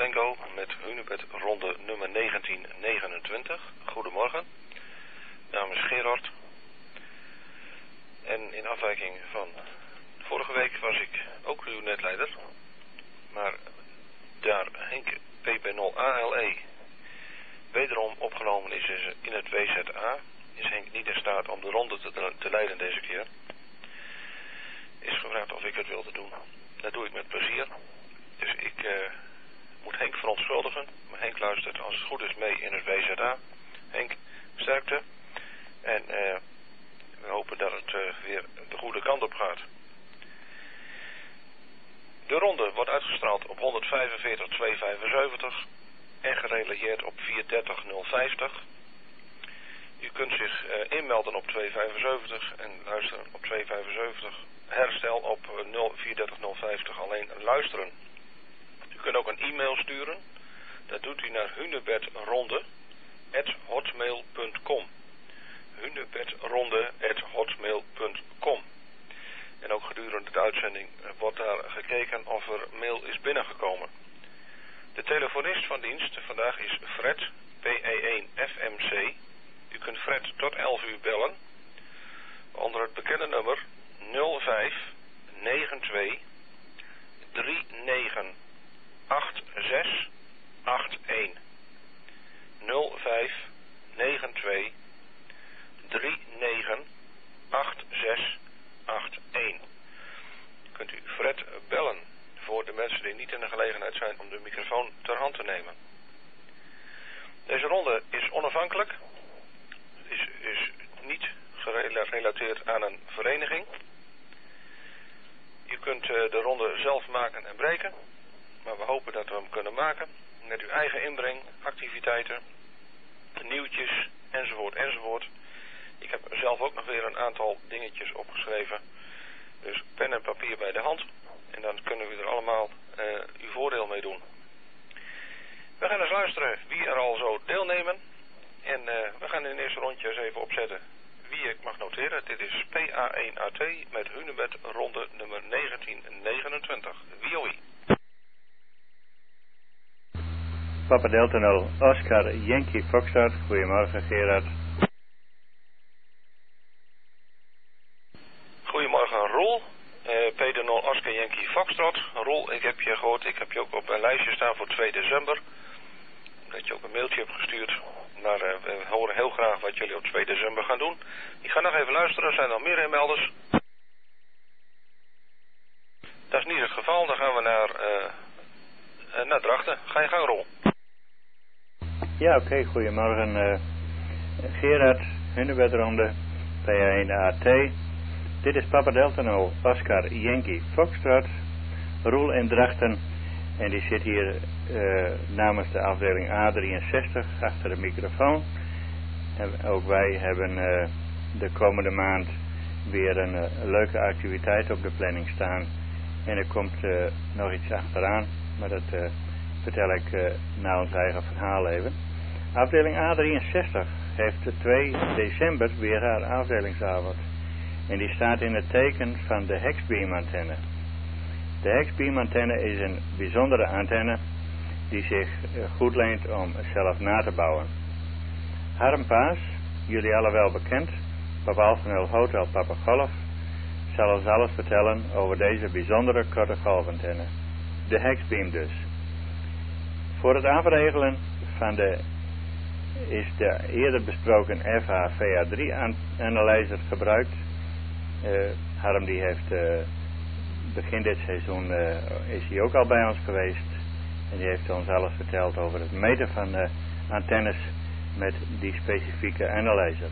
Tango met Hunebed ronde nummer 1929. Goedemorgen, mijn naam is Gerard. En in afwijking van vorige week was ik ook uw netleider. Maar daar Henk PP0ALE wederom opgenomen is in het WZA, is Henk niet in staat om de ronde te leiden deze keer. Is gevraagd of ik het wilde doen. Dat doe ik met plezier. Dus ik moet Henk verontschuldigen. Maar Henk luistert als het goed is mee in het WZA. Henk, sterkte. En we hopen dat het weer de goede kant op gaat. De ronde wordt uitgestraald op 145.275 en gerelieerd op 430.050. U kunt zich inmelden op 275 en luisteren op 275. Herstel op 430.050 alleen luisteren. U kunt ook een e-mail sturen. Dat doet u naar hunebedronde@hotmail.com. hunebedronde@hotmail.com. En ook gedurende de uitzending wordt daar gekeken of er mail is binnengekomen. De telefonist van dienst vandaag is Fred, PE1FMC. U kunt Fred tot 11 uur bellen onder het bekende nummer 05 92 39 86 81. 05 92 39 86 81. Kunt u Fred bellen voor de mensen die niet in de gelegenheid zijn om de microfoon ter hand te nemen. Deze ronde is onafhankelijk. Is niet gerelateerd aan een vereniging. U kunt de ronde zelf maken en breken. Maar we hopen dat we hem kunnen maken. Met uw eigen inbreng, activiteiten, nieuwtjes, enzovoort, enzovoort. Ik heb zelf ook nog weer een aantal dingetjes opgeschreven. Dus pen en papier bij de hand. En dan kunnen we er allemaal uw voordeel mee doen. We gaan eens luisteren wie er al zo deelnemen. En we gaan in het eerste rondje eens even opzetten wie ik mag noteren. Dit is PA1AT met Hunebed ronde nummer 1929. WOI. Papa Delta 0, Oscar Yankee Foxtrot. Goedemorgen Gerard. Goedemorgen Roel. P0 Oscar Yankee Foxtrot. Roel, ik heb je gehoord, ik heb je ook op een lijstje staan voor 2 december. Dat je ook een mailtje hebt gestuurd. Maar we horen heel graag wat jullie op 2 december gaan doen. Ik ga nog even luisteren, er zijn nog meer inmelders. Dat is niet het geval, dan gaan we naar Drachten. Ga je gang, Roel. Ja, oké. Goedemorgen Gerard, Hunebedronde, PA1AT. Dit is Papa Delta 0, Oscar Yankee Foxtrot, Roel in Drachten. En die zit hier namens de afdeling A63 achter de microfoon. En ook wij hebben de komende maand weer een leuke activiteit op de planning staan. En er komt nog iets achteraan, maar dat vertel ik na ons eigen verhaal even. Afdeling A63 heeft 2 december weer haar afdelingsavond. En die staat in het teken van de Hexbeam-antenne. De Hexbeam-antenne is een bijzondere antenne die zich goed leent om zelf na te bouwen. Harm Paas, jullie allen wel bekend, Papa Alpha 0 Hotel Papa Golf, zal ons alles vertellen over deze bijzondere korte golfantenne. De Hexbeam dus. Voor het afregelen van is de eerder besproken FH-VA3-analyzer gebruikt. Harm die heeft begin dit seizoen is hij ook al bij ons geweest. En die heeft ons alles verteld over het meten van antennes met die specifieke analyzer.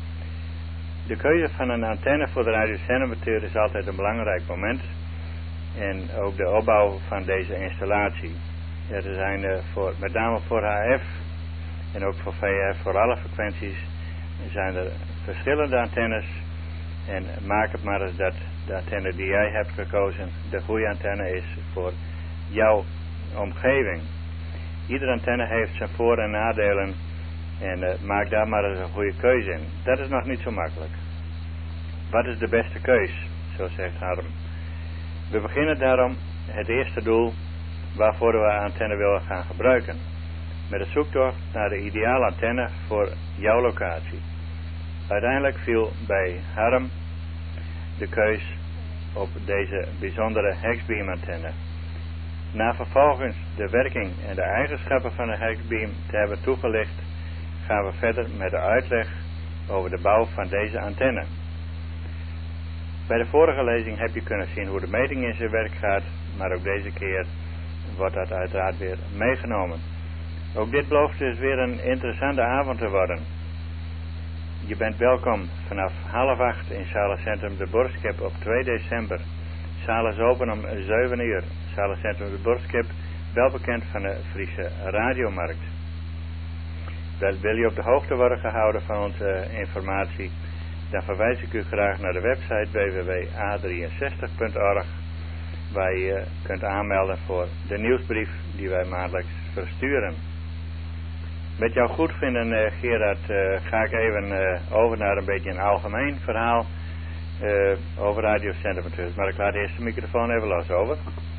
De keuze van een antenne voor de radiozendamateur is altijd een belangrijk moment. En ook de opbouw van deze installatie. Er zijn met name voor HF en ook voor VF, voor alle frequenties, zijn er verschillende antennes. En maak het maar eens dat de antenne die jij hebt gekozen de goede antenne is voor jouw omgeving. Iedere antenne heeft zijn voor- en nadelen en maak daar maar eens een goede keuze in. Dat is nog niet zo makkelijk. Wat is de beste keus? Zo zegt Harm. We beginnen daarom het eerste doel waarvoor we antenne willen gaan gebruiken. Met een zoektocht naar de ideale antenne voor jouw locatie. Uiteindelijk viel bij Harm de keus op deze bijzondere Hexbeam antenne. Na vervolgens de werking en de eigenschappen van de Hexbeam te hebben toegelicht, gaan we verder met de uitleg over de bouw van deze antenne. Bij de vorige lezing heb je kunnen zien hoe de meting in zijn werk gaat, maar ook deze keer wordt dat uiteraard weer meegenomen. Ook dit belooft dus weer een interessante avond te worden. Je bent welkom vanaf 7:30 in Zalencentrum de Borstkip op 2 december. Zaal is open om 7 uur. Zalencentrum de Borstkip, wel bekend van de Friese radiomarkt. Wil je op de hoogte worden gehouden van onze informatie, dan verwijs ik u graag naar de website www.a63.org, waar je kunt aanmelden voor de nieuwsbrief die wij maandelijks versturen. Met jouw goedvinden, Gerard, ga ik even over naar een beetje een algemeen verhaal over radiocentrum. Maar ik laat eerst de microfoon even los, over.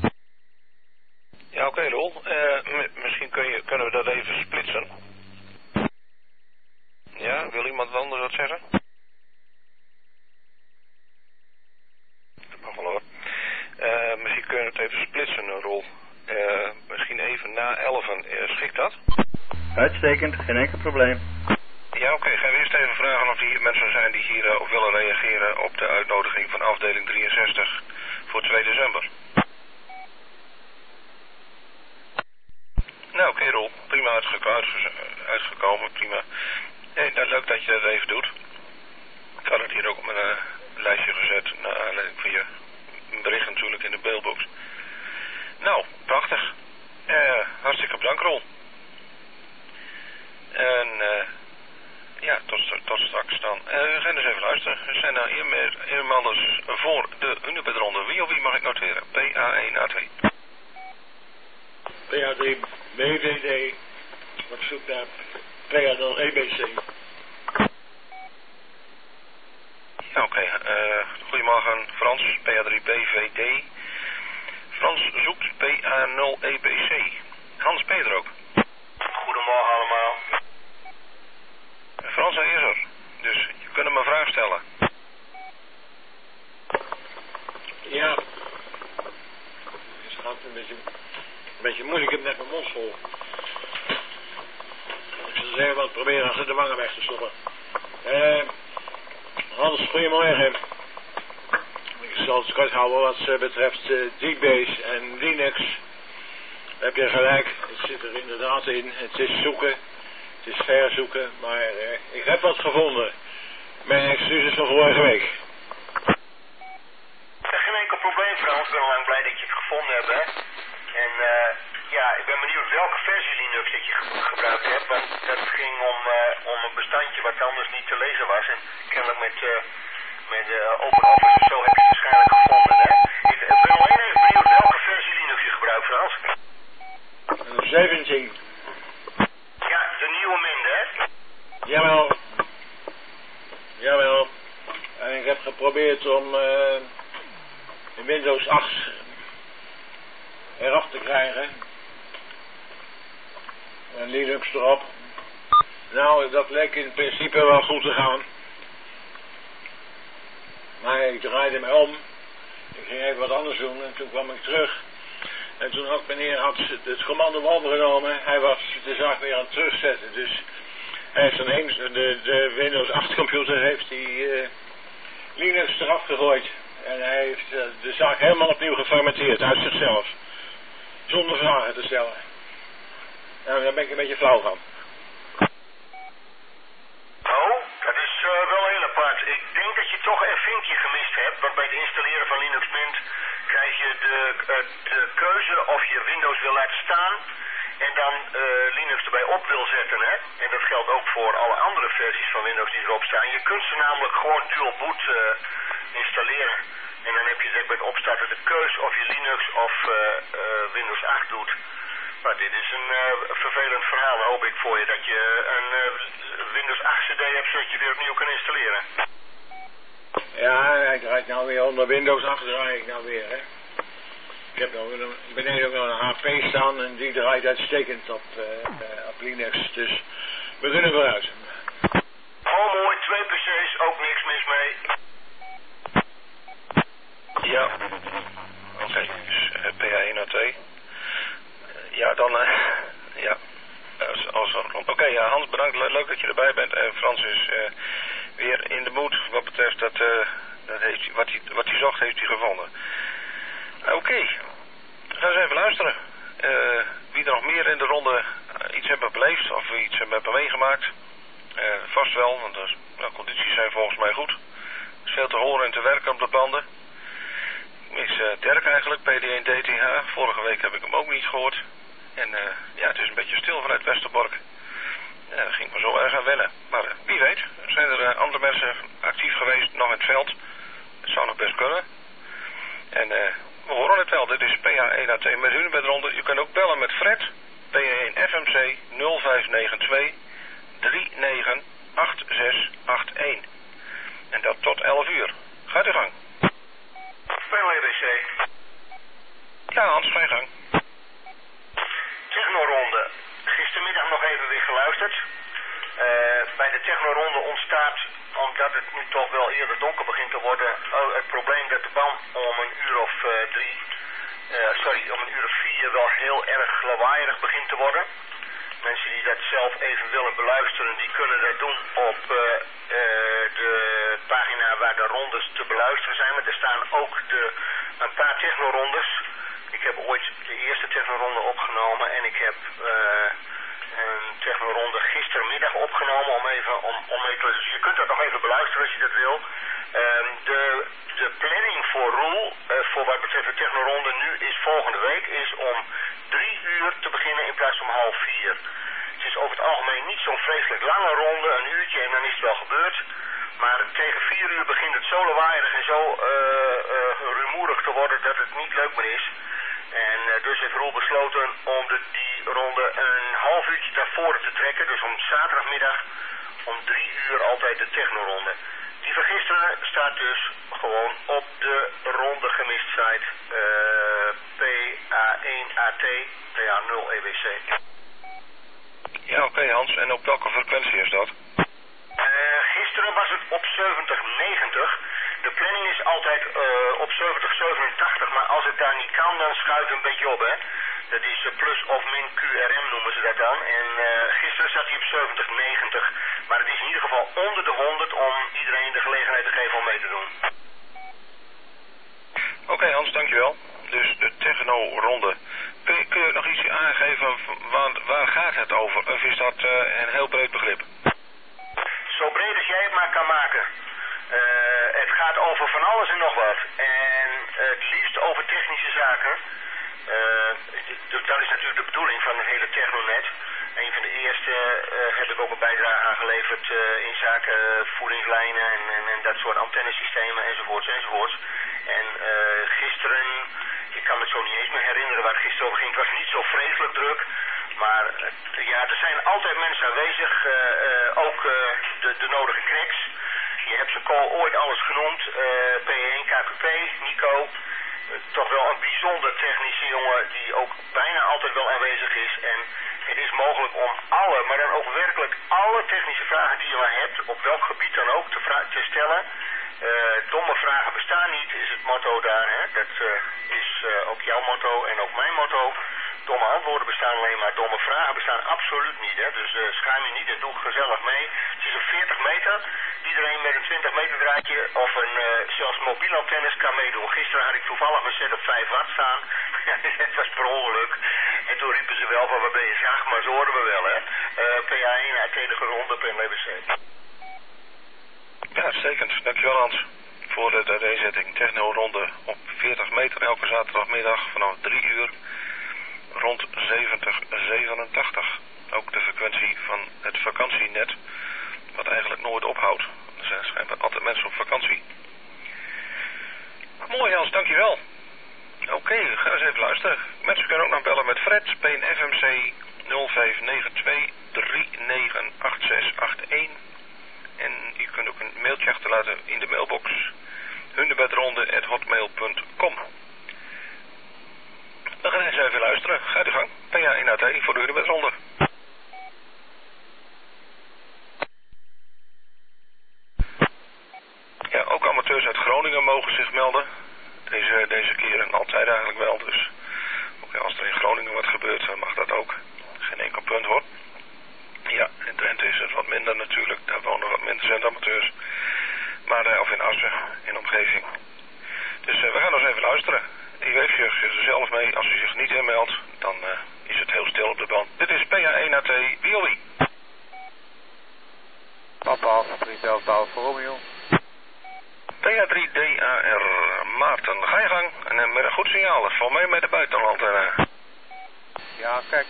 Ja, oké, Roel. Misschien kunnen we dat even splitsen. Ja, wil iemand anders wat zeggen? Dat mag wel hoor. Misschien kunnen we het even splitsen, Roel. Misschien even na 11. Schikt dat? Uitstekend, geen enkel probleem. Ja, oké. Gaan we eerst even vragen of er hier mensen zijn die hier op willen reageren op de uitnodiging van afdeling 63 voor 2 december. Nou, oké, Roel. Prima uitgekomen, prima. Leuk dat je dat even doet. Ik had het hier ook op mijn lijstje gezet, naar aanleiding van je bericht natuurlijk in de mailbox. Nou, prachtig. Hartstikke bedankt, Roel. En ja, tot straks dan. We gaan eens even luisteren. Er zijn nou inmiddels voor de Unibedronde. Wie of wie mag ik noteren? PA1A2. PA3 BVD op zoek naar PA0 EBC. Ja, oké. Goedemorgen Frans, PA3 BVD. Frans zoekt PA0 EBC. Hans, ben je er ook? Goedemorgen allemaal. Frans, hij is er. Dus je kunt hem een vraag stellen. Ja. Het gaat een beetje moeilijk. Ik heb net mijn mond vol. Ik zal zeggen wat proberen achter de wangen weg te stoppen. Hans, goedemorgen. Ik zal het kort houden wat betreft DBase en Linux. Heb je gelijk, het zit er inderdaad in. Het is zoeken, het is verzoeken, maar ik heb wat gevonden. Mijn excuses van vorige week. Geen enkel probleem, Frans. Ik ben lang blij dat je het gevonden hebt, hè. En ja, ik ben benieuwd welke versie Linux dat je gebruikt hebt. Want dat ging om een bestandje wat anders niet te lezen was. En kennelijk met OpenOffice of zo heb je het waarschijnlijk gevonden, hè. Ik ben alleen even benieuwd welke versie Linux je gebruikt, Frans. 17. Ja, de nieuwe minder, hè? Jawel. Jawel. En ik heb geprobeerd om in Windows 8 eraf te krijgen. En Linux erop. Nou, dat leek in principe wel goed te gaan. Maar ik draaide me om. Ik ging even wat anders doen en toen kwam ik terug. En toen had meneer het commando overgenomen. Hij was de zaak weer aan het terugzetten. Dus hij heeft de Windows 8 computer heeft hij Linux eraf gegooid. En hij heeft de zaak helemaal opnieuw geformateerd uit zichzelf. Zonder vragen te stellen. Nou, daar ben ik een beetje flauw van. Oh, dat is wel heel apart. Ik denk dat je toch een vinkje gemist hebt. Want bij het installeren van Linux Mint krijg je de keuze of je Windows wil laten staan en dan Linux erbij op wil zetten, hè. En dat geldt ook voor alle andere versies van Windows die erop staan. Je kunt ze namelijk gewoon dual boot installeren. En dan heb je bij het opstarten de keus of je Linux of Windows 8 doet. Maar dit is een vervelend verhaal. Dan hoop ik voor je dat je een Windows 8 CD hebt zodat je weer opnieuw kan installeren. Ja, hij draait nou weer onder Windows 8 draai ik nou weer, hè. Ik ben beneden ook nog een HP staan en die draait uitstekend op Linux. Dus we kunnen vooruit. Oh mooi, 2 PC's, ook niks mis mee. Ja. Oké, dus PA1AT. Ja, dan... ja. Oké, ja, Hans, bedankt. Leuk dat je erbij bent. Frans is weer in de mood wat betreft dat heeft hij, wat hij zocht, heeft hij gevonden. Oké. Ga eens even luisteren. Wie er nog meer in de ronde iets hebben beleefd of iets hebben meegemaakt. Vast wel, want de condities zijn volgens mij goed. Er is veel te horen en te werken op de banden. Is Dirk eigenlijk, PD1 DTH. Vorige week heb ik hem ook niet gehoord. En ja, het is een beetje stil vanuit Westerbork. Daar ging ik me zo erg aan wennen. Maar wie weet, zijn er andere mensen actief geweest nog in het veld. Het zou nog best kunnen. En we horen het wel. Dit is PA1AT met Hunebedronde. U kunt ook bellen met Fred. PA1 FMC 0592 398681. En dat tot 11 uur. Gaat uw gang. PLBC. Ja, Hans, ga je gang. Technoronde. Gistermiddag nog even weer geluisterd. Bij de technoronde ontstaat, omdat het nu toch wel eerder donker begint te worden, het probleem dat de band om een uur of 4 wel heel erg lawaaierig begint te worden. Mensen die dat zelf even willen beluisteren, die kunnen dat doen op de pagina waar de rondes te beluisteren zijn. Maar er staan ook een paar technorondes. Ik heb ooit de eerste technoronde opgenomen en ik heb een technoronde gistermiddag opgenomen om even dus je kunt dat nog even beluisteren als je dat wil. De planning voor Roel, voor wat betreft de technoronde nu is volgende week, is om 3 uur te beginnen in plaats van 3:30. Het is over het algemeen niet zo'n vreselijk lange ronde, een uurtje en dan is het wel gebeurd. Maar tegen 4 uur begint het zo lawaaierig en zo rumoerig te worden dat het niet leuk meer is. En dus heeft Roel besloten om die ronde een half uurtje naar voren te trekken. Dus om zaterdagmiddag om 3 uur altijd de technoronde. Die van gisteren staat dus gewoon op de ronde gemist site PA1AT, PA0EWC. Ja, oké, Hans. En op welke frequentie is dat? Gisteren was het op 7090. De planning is altijd op 7087, maar als het daar niet kan, dan schuift het een beetje op, hè. Dat is plus of min QRM noemen ze dat dan. En gisteren zat hij op 7090. Maar het is in ieder geval onder de 100 om iedereen de gelegenheid te geven om mee te doen. Oké, Hans, dankjewel. Dus de techno-ronde. Kun je nog iets aangeven, waar gaat het over? Of is dat een heel breed begrip? Zo breed als jij het maar kan maken. Het gaat over van alles en nog wat. En het liefst over technische zaken. Dat is natuurlijk de bedoeling van het hele Technonet. Een van de eerste heb ik ook een bijdrage aangeleverd in zaken voedingslijnen en dat soort antennesystemen enzovoorts. En gisteren, ik kan me zo niet eens meer herinneren waar het gisteren over ging. Het was niet zo vreselijk druk. Maar ja, er zijn altijd mensen aanwezig, ook de nodige cracks. Je hebt ze ooit alles genoemd, P1, KPP, Nico. Toch wel een bijzonder technische jongen die ook bijna altijd wel aanwezig is. En het is mogelijk om alle, maar dan ook werkelijk alle technische vragen die je maar hebt, op welk gebied dan ook, te stellen. Domme vragen bestaan niet, is het motto daar. Hè? Dat is ook jouw motto en ook mijn motto. Domme antwoorden bestaan alleen maar, domme vragen bestaan absoluut niet. Hè? Dus schaam je niet en doe gezellig mee. Het is een 40 meter. Iedereen met een 20 meter draadje of zelfs mobiele antennes kan meedoen. Gisteren had ik toevallig mijn set op 5 watt staan. Het was per ongeluk. En toen riepen ze wel van wat ben je zacht, maar zo hoorden we wel. Hè? PA1 uit de ronde per MBC. Ja, uitstekend. Dankjewel Hans voor de inzetting. Techno-ronde op 40 meter elke zaterdagmiddag vanaf 3 uur rond 7087. Ook de frequentie van het vakantienet, wat eigenlijk nooit ophoudt. Er zijn schijnbaar altijd mensen op vakantie. Mooi Hans, dankjewel. Oké, ga eens even luisteren. Mensen kunnen ook nog bellen met Fred, PNFMC 0592 398681. En u kunt ook een mailtje achterlaten in de mailbox hunebedronde@hotmail.com. We gaan eens AT voor de Hunebedronde. Ja, ook amateurs uit Groningen mogen zich melden. Deze keer en altijd eigenlijk wel. Dus als er in Groningen wat gebeurt, dan mag dat ook. Geen enkel punt hoor. Ja, in Drenthe is het wat minder natuurlijk. Daar wonen wat minder zendamateurs. Maar of in Assen, in de omgeving. Dus we gaan eens even luisteren. IWF zit er zelf mee. Als u zich niet inmeldt, dan is het heel stil op de band. Dit is PA1AT, wie of wie? Papa Alpha 3 Delta Alfa Romeo. PA3DAR Maarten, ga je gang. En met een goed signaal, val mee met de buitenantenne. Ja, kijk,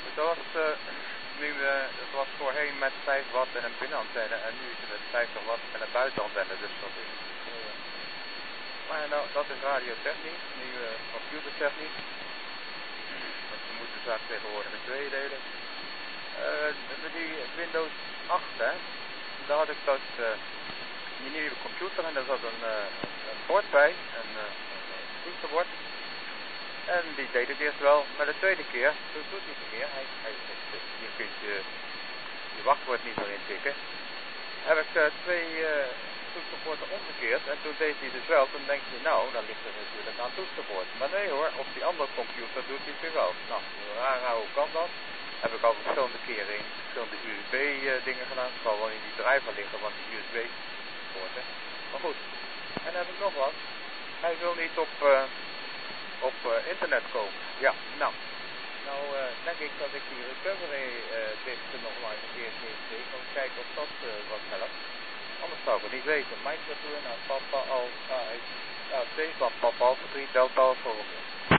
het was voorheen met 5 watt en een binnenantenne en nu is het met 50 watt en een buitenantenne, dus dat is... Maar nou, dat is radiotechnisch, nu computertechnisch. Want we moeten straks tegenwoordig in 2 delen. Die Windows 8, hè, daar had ik die nieuwe computer en daar zat een bord bij, een toetsenbord. En die deed het eerst wel, maar de tweede keer, dat doet hij niet meer. Je kunt je wachtwoord niet meer intikken. Heb ik 2 toetsenborden omgekeerd en toen deed hij dus wel. Toen denk je, nou, dan ligt er natuurlijk aan het toetsenbord. Maar nee hoor, op die andere computer doet hij het weer wel. Nou, raar, hoe kan dat? Heb ik al verschillende keren in verschillende USB dingen gedaan. Het zal wel in die driver liggen, want die USB poorten. Maar goed, en dan heb ik nog wat. Hij wil niet op internet komen. Ja, nou denk ik dat ik die recovery disk nog maar een keer steek om te kijken of dat wat helpt. Anders zou ik het niet weten. Microtour naar Papa Alpha AT van Papa Alpha 3 Delta Alfa Romeo.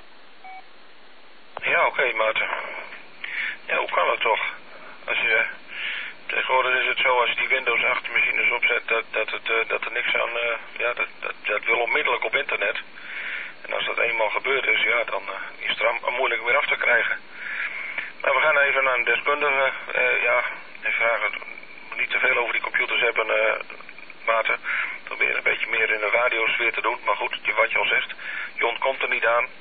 Ja, oké, Maarten. Ja, hoe kan het toch? Tegenwoordig is het zo, als je die Windows 8 machines opzet, dat er niks aan, dat wil onmiddellijk op internet. En als dat eenmaal gebeurd is, ja, dan is het er moeilijk weer af te krijgen. Maar we gaan even naar een deskundige, en vragen, niet te veel over die computers hebben, Maarten. Probeer een beetje meer in de radiosfeer te doen, maar goed, wat je al zegt, Jon komt er niet aan.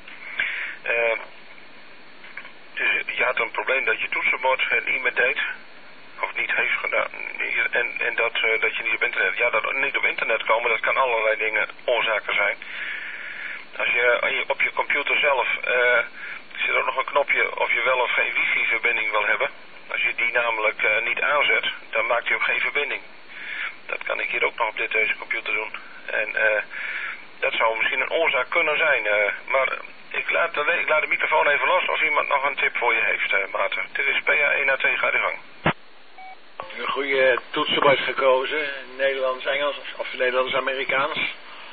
Dus je had een probleem dat je toetsenbord het niet meer deed, of niet heeft gedaan, en dat je niet op internet, ja, dat niet op internet komen, dat kan allerlei dingen oorzaken zijn. Als je op je computer zelf, zit ook nog een knopje of je wel of geen wifi-verbinding wil hebben. Als je die namelijk niet aanzet, dan maakt hij ook geen verbinding. Dat kan ik hier ook nog op deze computer doen. En dat zou misschien een oorzaak kunnen zijn. Maar ik laat de microfoon even los of iemand nog een tip voor je heeft, Maarten. Dit is PA1AT, ga je gang. Een goede toetsenbord gekozen, Nederlands-Engels of Nederlands-Amerikaans.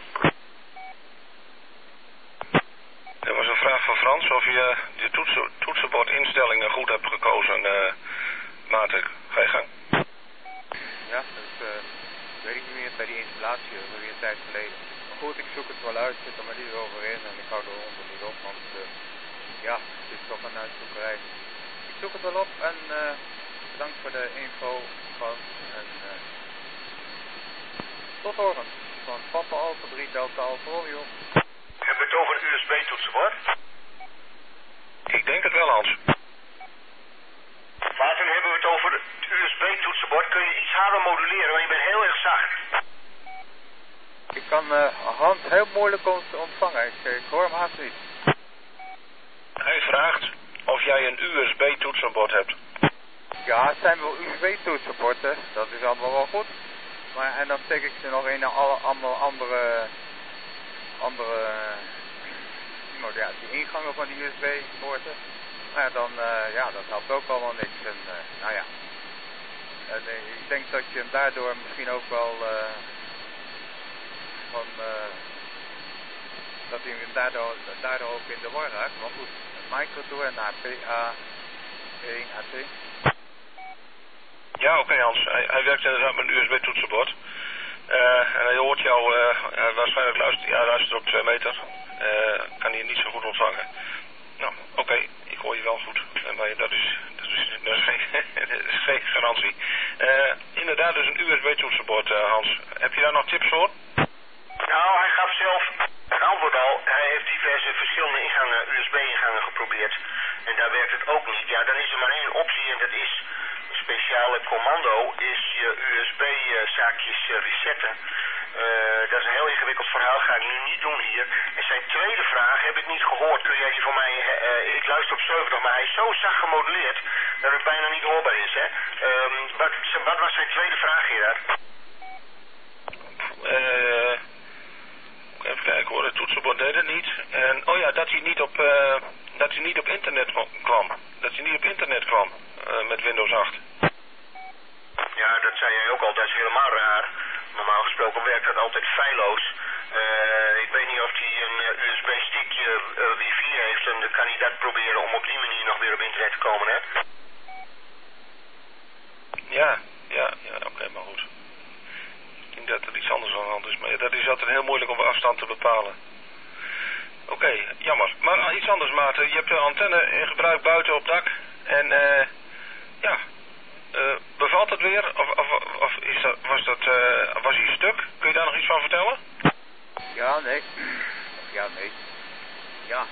Er was een vraag van Frans of je de toetsenbordinstellingen goed hebt gekozen, Maarten. Ga je gang. Ja, dat weet ik niet meer bij die installatie, dat is alweer een tijd geleden. Maar goed, ik zoek het wel uit, zit er maar niet over in en ik hou er onder niet op, want het is toch een uitzoekerij. Ik zoek het wel op en bedankt voor de info van en tot horens van Papa Alpha 3 Delta Alfa Romeo. Hebben we het over een USB-toetsenbord? Ik denk het wel, Hans. Maarten, hebben we het over het USB-toetsenbord? Kun je iets harder moduleren, want je bent heel erg zacht. Ik kan Hans heel moeilijk ontvangen, ik hoor hem haast niet. Hij vraagt of jij een USB-toetsenbord hebt. Ja, het zijn wel USB-toetsenborden, dat is allemaal wel goed. Maar en dan steek ik ze nog in allemaal andere die ingangen van die USB-poorten. Maar dan, dat helpt ook allemaal niks. En, ik denk dat je hem daardoor misschien ook wel dat hij hem daardoor ook in de war raakt. Maar goed, Microtour naar PA1AT. Ja, oké, Hans. Hij werkt inderdaad met een USB-toetsenbord. En hij hoort jou waarschijnlijk luistert op 2 meter. Kan hij niet zo goed ontvangen. Nou, oké, ik hoor je wel goed. Maar dat is geen garantie. Inderdaad, dus een USB-toetsenbord, Hans. Heb je daar nog tips voor? Nou, hij gaf zelf het antwoord al. Hij heeft diverse verschillende USB-ingangen geprobeerd. en daar werkt het ook niet, ja, dan is er maar één optie en dat is een speciale commando, is je USB-zaakjes resetten. Dat is een heel ingewikkeld verhaal, ga ik nu niet doen hier. En zijn tweede vraag heb ik niet gehoord, kun jij die voor mij, ik luister op 70, maar hij is zo zacht gemodelleerd dat het bijna niet hoorbaar is, hè. Wat was zijn tweede vraag, Gerard? Even kijken hoor, het toetsenbord deed het niet. En, oh ja, dat hij niet op internet kwam. Dat hij niet op internet kwam met Windows 8. Ja, dat zei jij ook al, dat is helemaal raar. Normaal gesproken werkt dat altijd feilloos. Ik weet niet of hij een USB-stickje wifi heeft en dan kan hij dat proberen om op die manier nog weer op internet te komen, hè? Ja, oké, maar goed. Ik denk dat er iets anders aan de hand is, maar dat is altijd heel moeilijk om afstand te bepalen. Oké, jammer. Maar iets anders, Maarten. Je hebt de antenne in gebruik buiten op dak en ja... bevalt het weer? Of was hij stuk? Kun je daar nog iets van vertellen? Ja, nee. Ja,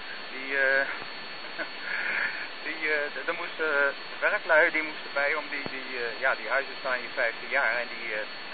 er moesten werklui, die moesten bij om die huizen staan hier 15 jaar en die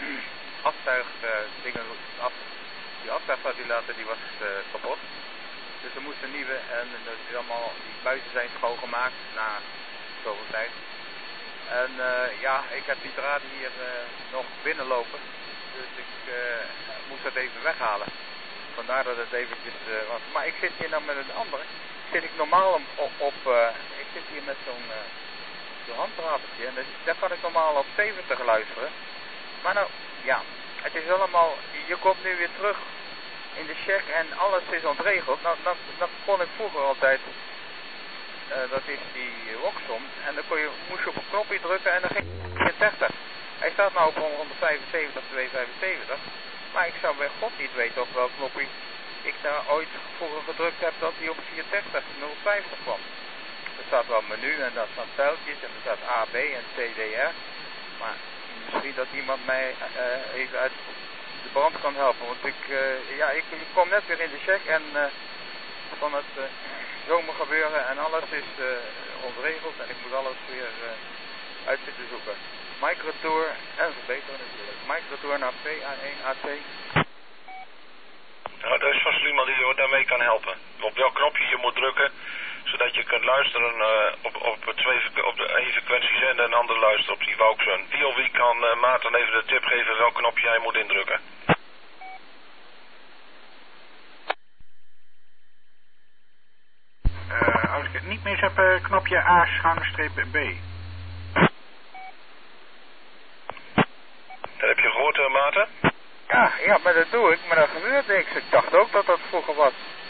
die afzuigventilator die was kapot. Dus er moesten nieuwe en die buizen zijn schoongemaakt na zoveel tijd. En ja, ik heb die draad hier nog binnenlopen, dus ik moest dat even weghalen. Vandaar dat het eventjes was. Maar ik zit hier nou met een andere. Zit ik normaal ik zit hier met zo'n handdraadje en daar kan ik normaal op 70 luisteren. Maar nou, ja, het is allemaal, je komt nu weer terug in de check en alles is ontregeld. Nou, dat kon ik vroeger altijd. Dat is die Roxom. En dan moest je op een knopje drukken en dan ging je 30. Hij staat nou op 175, 275. Maar ik zou bij God niet weten op welk knopje ik daar ooit vroeger gedrukt heb dat hij op 430, 050 kwam. Er staat wel menu en daar staan pijltjes en er staat A, B en C, D, R. Maar misschien dat iemand mij even uit de brand kan helpen. Want ik kom net weer in de check en van het zomergebeuren en alles is ontregeld en ik moet alles weer uit zitten zoeken. Microtour en verbeteren natuurlijk. Microtour naar PA1 AT. Nou, er is vast iemand die je daarmee kan helpen. Op welk knopje je moet drukken, zodat je kunt luisteren op de één frequentie zenden en de andere luisteren op die Wauxen. Wie kan Maarten even de tip geven welk knopje hij moet indrukken? Als ik het niet mis heb, knopje A-B. Dat heb je gehoord, Maarten? Ja, maar dat doe ik, maar dat gebeurt niks. Ik dacht ook dat dat vroeger was.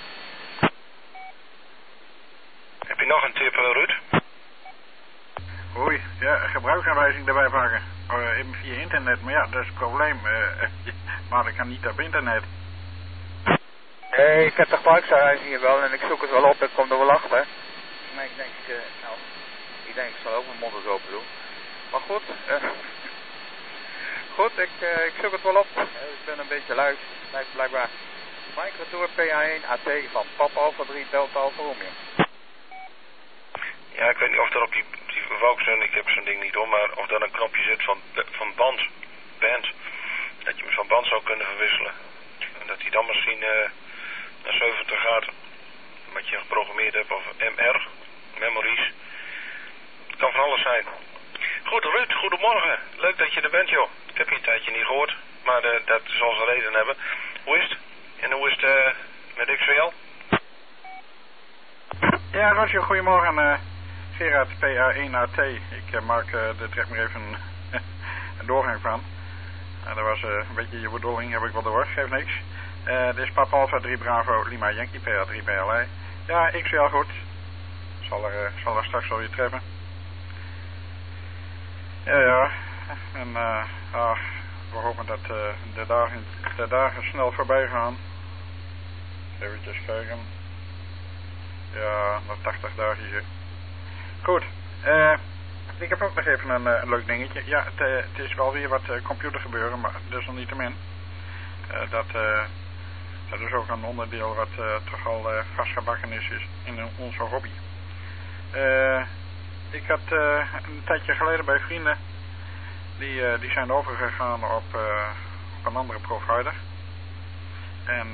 Heb je nog een tip, Ruud? Oei, ja, gebruiksaanwijzing erbij pakken. Even via internet, maar ja, dat is het probleem. Maar ik kan niet op internet. Ik heb de gebruiksaanwijzing hier wel en ik zoek het wel op, ik kom er wel achter. Maar ik denk, ik zal ook mijn mond eens open doen. Maar goed, ik zoek het wel op. Ik ben een beetje lui, blijkbaar. Microtour PA1 AT van Papa Alpha 3 Delta Alpha Romeo. Ja, ik weet niet of er op die Vauxhall, ik heb zo'n ding niet hoor, maar of er een knopje zit van band. Dat je hem van band zou kunnen verwisselen. En dat hij dan misschien naar 70 gaat. Wat je geprogrammeerd hebt, of MR, memories. Het kan van alles zijn. Goed, Ruud, goedemorgen. Leuk dat je er bent, joh. Ik heb je een tijdje niet gehoord, maar dat zal zijn reden hebben. Hoe is het? En hoe is het met XVL? Ja, Roger, goedemorgen. Gerard, PA1AT. Ik maak er direct maar even een doorgang van. Dat was een beetje je bedoeling, heb ik wel door, geeft niks. Dit is Papa Alpha 3 Bravo Lima Yankee PA3 BLA. Ja, XVL goed. Zal er straks wel weer treffen. Ja. En we hopen dat de dagen snel voorbij gaan. Even kijken. Ja, nog 80 dagen hier. Goed. Ik heb ook nog even een leuk dingetje. Ja, het is wel weer wat computer gebeuren, maar desalniettemin. Dat is ook een onderdeel wat toch al vastgebakken is in onze hobby. Ik had een tijdje geleden bij vrienden, die zijn overgegaan op een andere provider. En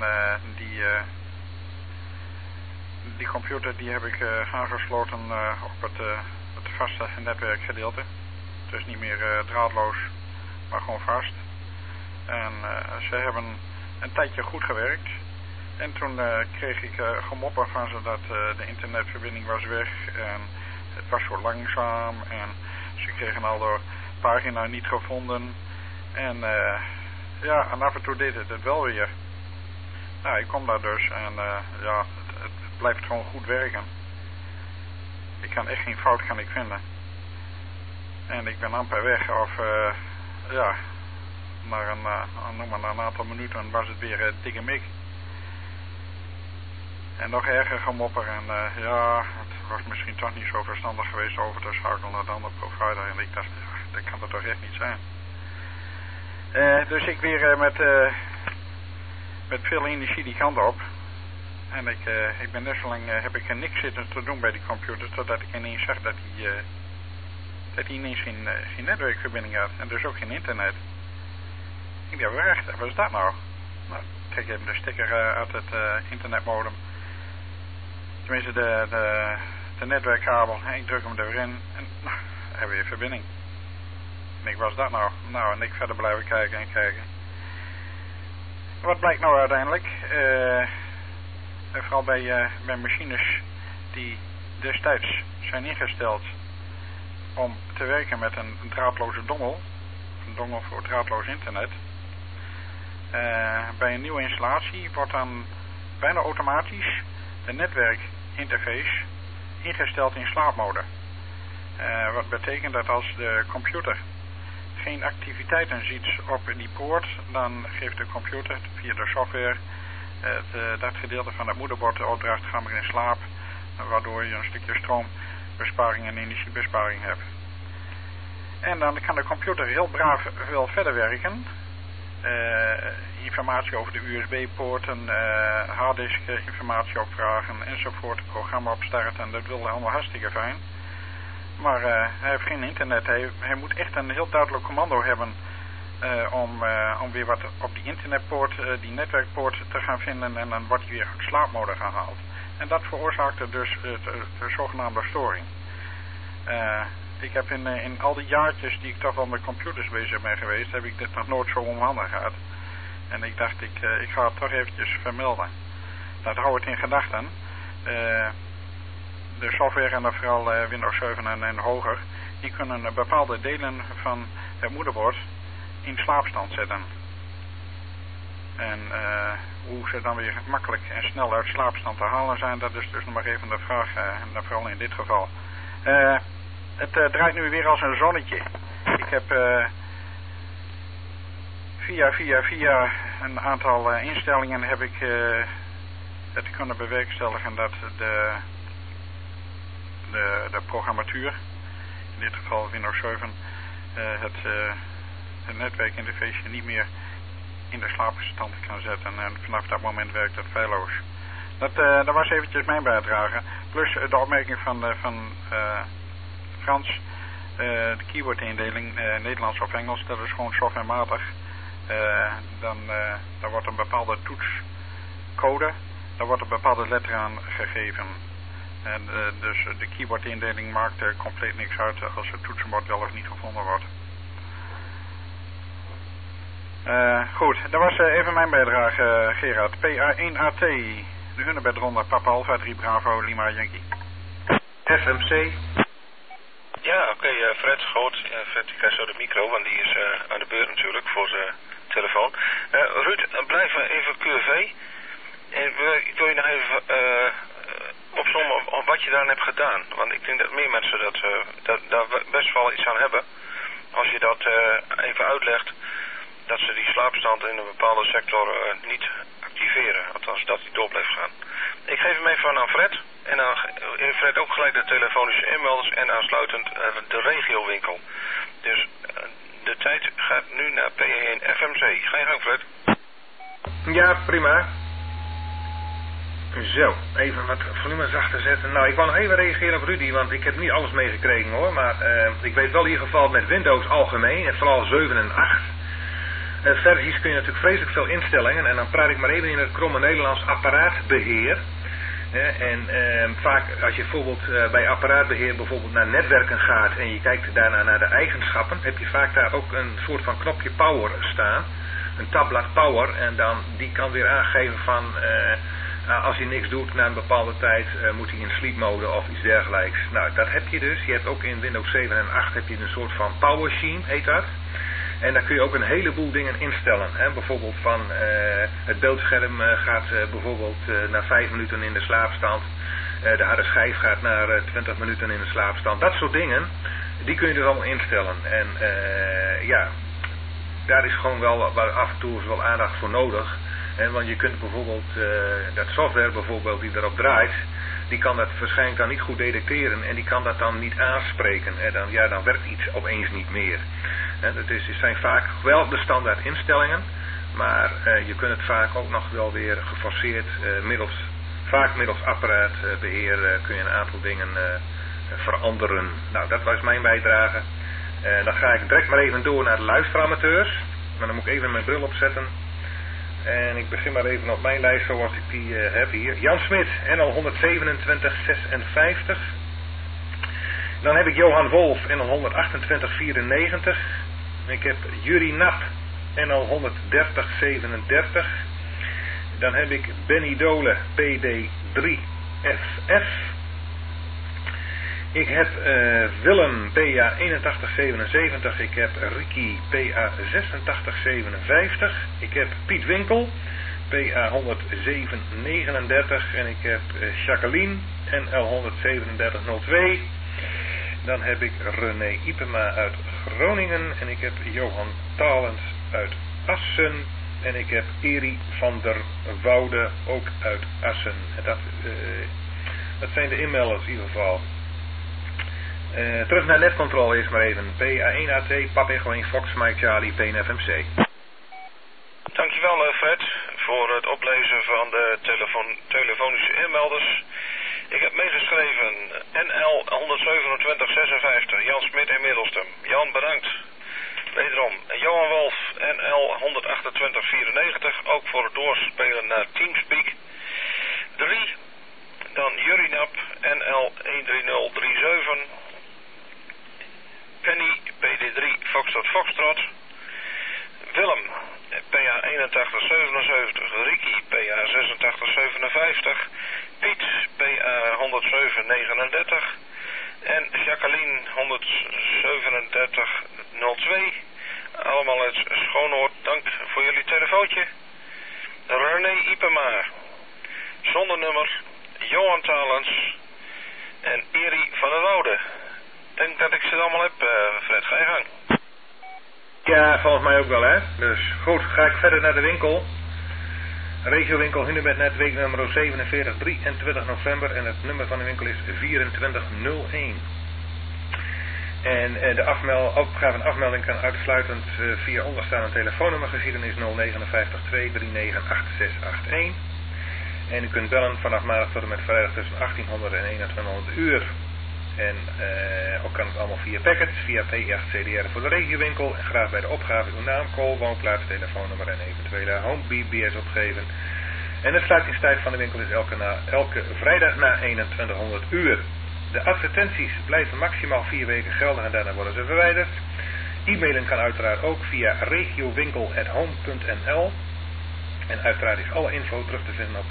die computer die heb ik aangesloten op het vaste netwerkgedeelte. Dus niet meer draadloos, maar gewoon vast. En ze hebben een tijdje goed gewerkt. En toen kreeg ik gemopper van ze dat de internetverbinding was weg. En het was zo langzaam. En ze kregen al de pagina niet gevonden. En ja, en af en toe deed het wel weer. Nou, ik kom daar dus en ja, het blijft gewoon goed werken. Ik kan echt geen fout vinden. En ik ben amper weg of ja, na een aantal minuten was het weer dikke mik. En nog erger gemopper en ja, het was misschien toch niet zo verstandig geweest over te schakelen naar de andere provider. En ik dacht, ja, dat kan er toch echt niet zijn. Dus ik weer met veel energie die kant op. En ik ben net zo lang, heb ik niks zitten te doen bij die computer, totdat ik ineens zag dat hij ineens geen netwerkverbinding had. En dus ook geen internet. Ik dacht, wacht, wat is dat nou? Nou, ik trek even de stekker uit het internetmodem. Tenminste de netwerkkabel. En ik druk hem erin en nou, hebben we weer verbinding. En ik, was dat nou? Nou, en ik verder blijven kijken en kijken. Wat blijkt nou uiteindelijk? Vooral bij machines die destijds zijn ingesteld om te werken met een draadloze dongel. Een dongel voor draadloos internet. Bij een nieuwe installatie wordt dan bijna automatisch de netwerkinterface ingesteld in slaapmode. Wat betekent dat als de computer geen activiteiten ziet op die poort, dan geeft de computer via de software dat gedeelte van het moederbord opdracht ga maar in slaap, waardoor je een stukje stroombesparing en energiebesparing hebt. En dan kan de computer heel braaf wel verder werken. Informatie over de USB-poorten, harddisk informatie opvragen enzovoort, programma opstarten, en dat wil allemaal hartstikke fijn. Maar hij heeft geen internet, hij moet echt een heel duidelijk commando hebben om weer wat op die internetpoort, die netwerkpoort te gaan vinden, en dan wordt hij weer uit slaapmode gehaald. En dat veroorzaakte dus de zogenaamde storing. Ik heb in al die jaartjes die ik toch wel met computers bezig ben geweest, heb ik dit nog nooit zo onhandig gehad. En ik dacht, ik ga het toch eventjes vermelden. Dat hou het in gedachten. De software en dan vooral Windows 7 en hoger, die kunnen bepaalde delen van het moederbord in slaapstand zetten. En hoe ze dan weer makkelijk en snel uit slaapstand te halen zijn, dat is dus nog maar even de vraag, en vooral in dit geval. Het draait nu weer als een zonnetje. Ik heb via een aantal instellingen heb ik het kunnen bewerkstelligen dat de programmatuur, in dit geval Windows 7, het netwerkinterface niet meer in de slaapstand kan zetten. En vanaf dat moment werkt het feilloos. Dat was eventjes mijn bijdrage. Plus de opmerking van Frans, de keyboardindeling, Nederlands of Engels, dat is gewoon softwarematig. Dan wordt een bepaalde toetscode, daar wordt een bepaalde letter aan gegeven. En dus de keyboardindeling maakt compleet niks uit als het toetsenbord wel of niet gevonden wordt. Goed, dat was even mijn bijdrage, Gerard. PA1AT, de Hunebed ronde, Papa Alpha 3 Bravo, Lima Yankee. FMC. Ja, oké, Fred, gehoord. Fred, die krijgt zo de micro, want die is aan de beurt natuurlijk voor zijn telefoon. Ruud, blijf even QV. En ik wil je nog even opzommen op wat je daar hebt gedaan. Want ik denk dat meer mensen daar best wel iets aan hebben. Als je dat even uitlegt, dat ze die slaapstand in een bepaalde sector niet activeren. Althans, dat die door blijft gaan. Ik geef hem even aan Fred. En dan heeft Fred ook gelijk de telefonische inmelders en aansluitend de regiowinkel. Dus de tijd gaat nu naar P1 FMC. Ga je gang, Fred. Ja, prima. Zo, even wat volume zachter zetten. Nou, ik wou nog even reageren op Rudy, want ik heb niet alles meegekregen hoor. Maar ik weet wel in ieder geval met Windows algemeen, en vooral 7 en 8. Versies kun je natuurlijk vreselijk veel instellingen. En dan praat ik maar even in het kromme Nederlands apparaatbeheer. Vaak als je bijvoorbeeld bij apparaatbeheer bijvoorbeeld naar netwerken gaat en je kijkt daarna naar de eigenschappen, heb je vaak daar ook een soort van knopje power staan. Een tabblad power, en dan die kan weer aangeven van als hij niks doet na een bepaalde tijd moet hij in sleep mode of iets dergelijks. Nou, dat heb je dus. Je hebt ook in Windows 7 en 8 heb je een soort van power scheme, heet dat. En daar kun je ook een heleboel dingen instellen. Hè? Bijvoorbeeld van het beeldscherm gaat bijvoorbeeld na 5 minuten in de slaapstand. De harde schijf gaat naar 20 minuten in de slaapstand. Dat soort dingen, die kun je dus allemaal instellen. En ja, daar is gewoon wel af en toe wel aandacht voor nodig. Want je kunt bijvoorbeeld, dat software bijvoorbeeld die erop draait, die kan dat waarschijnlijk dan niet goed detecteren en die kan dat dan niet aanspreken. En dan werkt iets opeens niet meer. Het zijn vaak wel de standaard instellingen, maar je kunt het vaak ook nog wel weer geforceerd, vaak middels apparaatbeheer kun je een aantal dingen veranderen. Nou, dat was mijn bijdrage. Dan ga ik direct maar even door naar de luisteramateurs, maar dan moet ik even mijn bril opzetten. En ik begin maar even op mijn lijst zoals ik die heb hier. Jan Smit, NL 12756. Dan heb ik Johan Wolf, NL 12894. Ik heb Jurie Nap, NL 13037. Dan heb ik Benny Dole, PD3FF. Ik heb Willem, PA 8177. Ik heb Ricky, PA 8657. Ik heb Piet Winkel, PA 10739. En ik heb Jacqueline, NL 13702. Dan heb ik René Ipema uit Groningen. En ik heb Johan Talens uit Assen. En ik heb Eri van der Woude, ook uit Assen. En dat zijn de inmelders in ieder geval. Terug naar netcontrole is maar even. PA1AT, Pap Echo 1 Fox, Mike Charlie, PNFMC. Dankjewel Fred voor het oplezen van de telefonische inmelders. Ik heb meegeschreven NL 12756, Jan Smit in Middelstum. Jan, bedankt. Wederom Johan Wolf, NL 12894, ook voor het doorspelen naar Teamspeak. 3, dan Jurinap, NL 13037. Penny, PD3, Foxtrot. Willem, PA 8177, Ricky, PA 8657, Piet, PA 10739 en Jacqueline 13702. Allemaal uit Schoonoord, dank voor jullie telefoontje. René Ipema, zonder nummer, Johan Talens en Eri van der Woude. Denk dat ik ze allemaal heb, Fred, ga je gang. Ja, volgens mij ook wel, hè. Dus goed, ga ik verder naar de winkel. Regiowinkel Hunebednet, week nummer 47, 23 november. En het nummer van de winkel is 2401. En de opgave en afmelding kan uitsluitend via onderstaande telefoonnummer geschieden is 059 239 8681. En u kunt bellen vanaf maandag tot en met vrijdag tussen 1800 en 2100 uur. En ook kan het allemaal via packets, via P8CDR voor de regiowinkel. En graag bij de opgave uw naam, call, woonplaats, telefoonnummer en eventuele home BBS opgeven. En de sluitingstijd van de winkel is elke vrijdag na 2100 uur. De advertenties blijven maximaal 4 weken gelden en daarna worden ze verwijderd. E-mailen kan uiteraard ook via regiowinkel@home.nl. En uiteraard is alle info terug te vinden op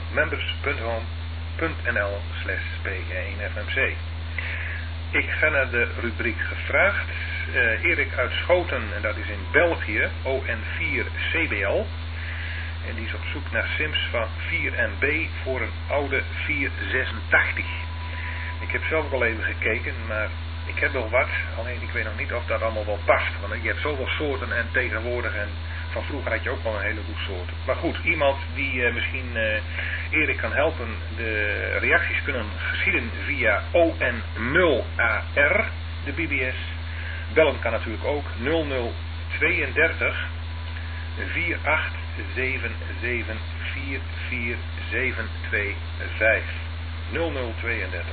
members.home.nl/P1FMC. Ik ga naar de rubriek gevraagd. Erik uit Schoten, en dat is in België, ON4CBL. En die is op zoek naar sims van 4MB voor een oude 486. Ik heb zelf al even gekeken, maar ik heb wel wat. Alleen ik weet nog niet of dat allemaal wel past. Want je hebt zoveel soorten en tegenwoordig en van vroeger had je ook wel een heleboel soorten. Maar goed, iemand die misschien Erik kan helpen. De reacties kunnen geschieden via ON0AR, de BBS. Bellen kan natuurlijk ook 0032 487746. 48725. 0032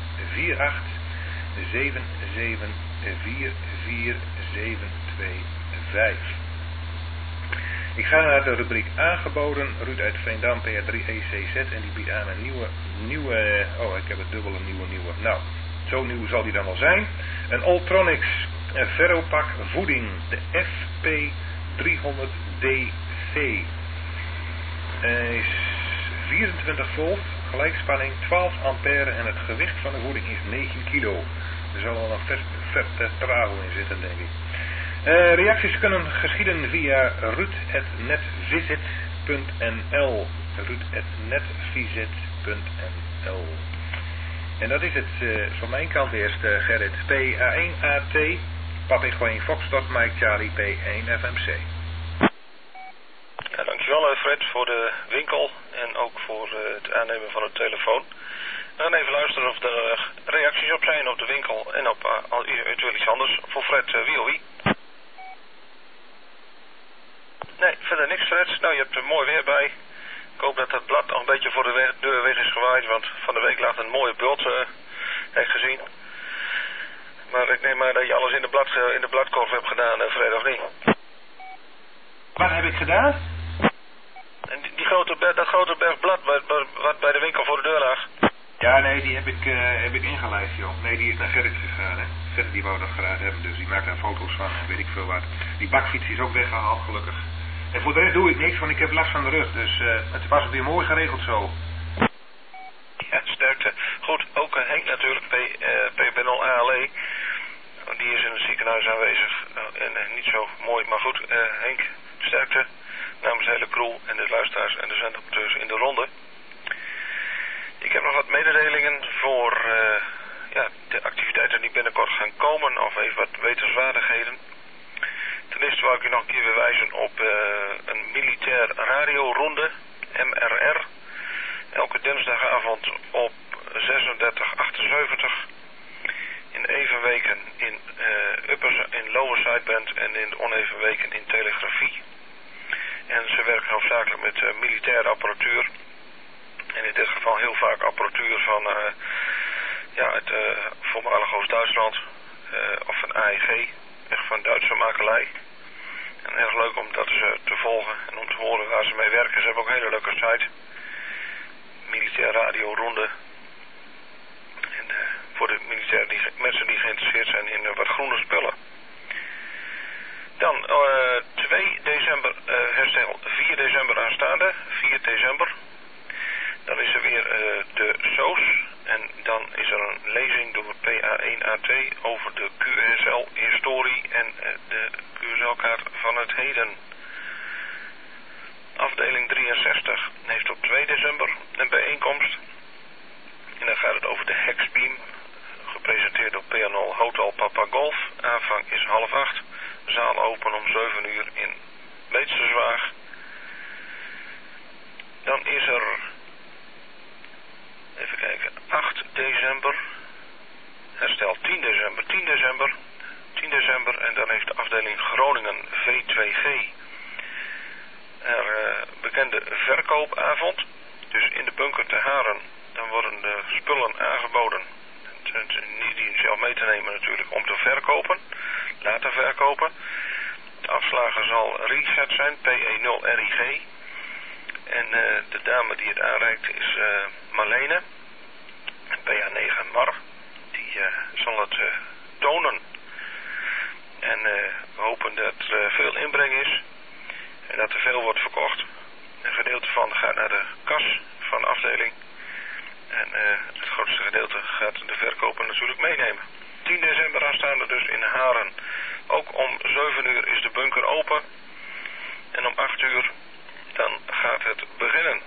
4877 44725. Ik ga naar de rubriek aangeboden. Ruud uit Veendam, PR3ECZ. En die biedt aan een nieuwe... Oh, ik heb het dubbel een nieuwe. Nou, zo nieuw zal die dan wel zijn. Een Ultronics Ferropak voeding. De FP300DC. Is 24 volt, gelijkspanning 12 ampère en het gewicht van de voeding is 9 kilo. Er zal wel een vet travo in zitten, denk ik. Reacties kunnen geschieden via ruud@netvisit.nl. ruud@netvisit.nl. En dat is het van mijn kant eerst, Gerrit. PA1AT, Papa Echo 1 Foxtrot, Mike Charlie P1 FMC. Ja, dankjewel Fred voor de winkel en ook voor het aannemen van de telefoon. We gaan even luisteren of er reacties op zijn op de winkel en op eventueel iets anders. Voor Fred, wie of wie? Nee, verder niks Fred. Nou, je hebt er mooi weer bij. Ik hoop dat het blad nog een beetje voor de deur weg is gewaaid, want van de week lag een mooie bult, heb ik gezien. Maar ik neem maar dat je alles in de bladkorf hebt gedaan, Fred, of niet? Wat heb ik gedaan? En dat grote berg blad wat bij de winkel voor de deur lag. Ja, nee, die heb ik ingelijst, joh. Nee, die is naar Gerrit gegaan, hè. Gerrit die wou dat graag hebben, dus die maakt daar foto's van en weet ik veel wat. Die bakfiets is ook weggehaald, gelukkig. En voor de rest doe ik niks, want ik heb last van de rug, dus het was weer mooi geregeld zo. Ja, sterkte. Goed, ook Henk natuurlijk, PB0 ALE. Die is in het ziekenhuis aanwezig. En niet zo mooi, maar goed. Henk, sterkte. Namens de hele crew en de luisteraars en de zendamateurs in de ronde. Ik heb nog wat mededelingen voor de activiteiten die binnenkort gaan komen. Of even wat wetenswaardigheden. Ten eerste wou ik u nog een keer weer wijzen op een militair radioronde, MRR. Elke dinsdagavond op 3678. In even weken in Lower Sideband en in oneven weken in telegrafie. En ze werken hoofdzakelijk met militaire apparatuur. En in dit geval heel vaak apparatuur van het voormalig Oost-Duitsland of van AEG, echt van Duitse makelij. En erg leuk om dat te volgen en om te horen waar ze mee werken. Ze hebben ook een hele leuke site. Militair Radio Ronde. En voor de mensen die geïnteresseerd zijn in wat groene spullen. Dan 2 december herstel, 4 december aanstaande, 4 december. Dan is er weer de SOS en dan is er een lezing door PA1AT over de QSL-historie en de QSL-kaart van het heden. Afdeling 63 heeft op 2 december een bijeenkomst. En dan gaat het over de Hexbeam, gepresenteerd door PNL Hotel Papa Golf. Aanvang is 7:30. Zaal open om 7 uur in Beetsterswaag. Dan is er, even kijken, 8 december, herstel 10 december, 10 december en dan heeft de afdeling Groningen V2G er bekende verkoopavond. Dus in de bunker te Haren, dan worden de spullen aangeboden, die zelf mee te nemen natuurlijk, om te verkopen, laten verkopen. De afslager zal Reset zijn, PE0RIG. En de dame die het aanreikt is Marlene, PA9 Mar. Die zal het tonen. En we hopen dat er veel inbreng is en dat er veel wordt verkocht. Een gedeelte van gaat naar de kas van de afdeling. En het grootste gedeelte gaat de verkoper natuurlijk meenemen. 10 december aanstaande dus in Haren. Ook om 7 uur is de bunker open. En om 8 uur dan gaat het beginnen.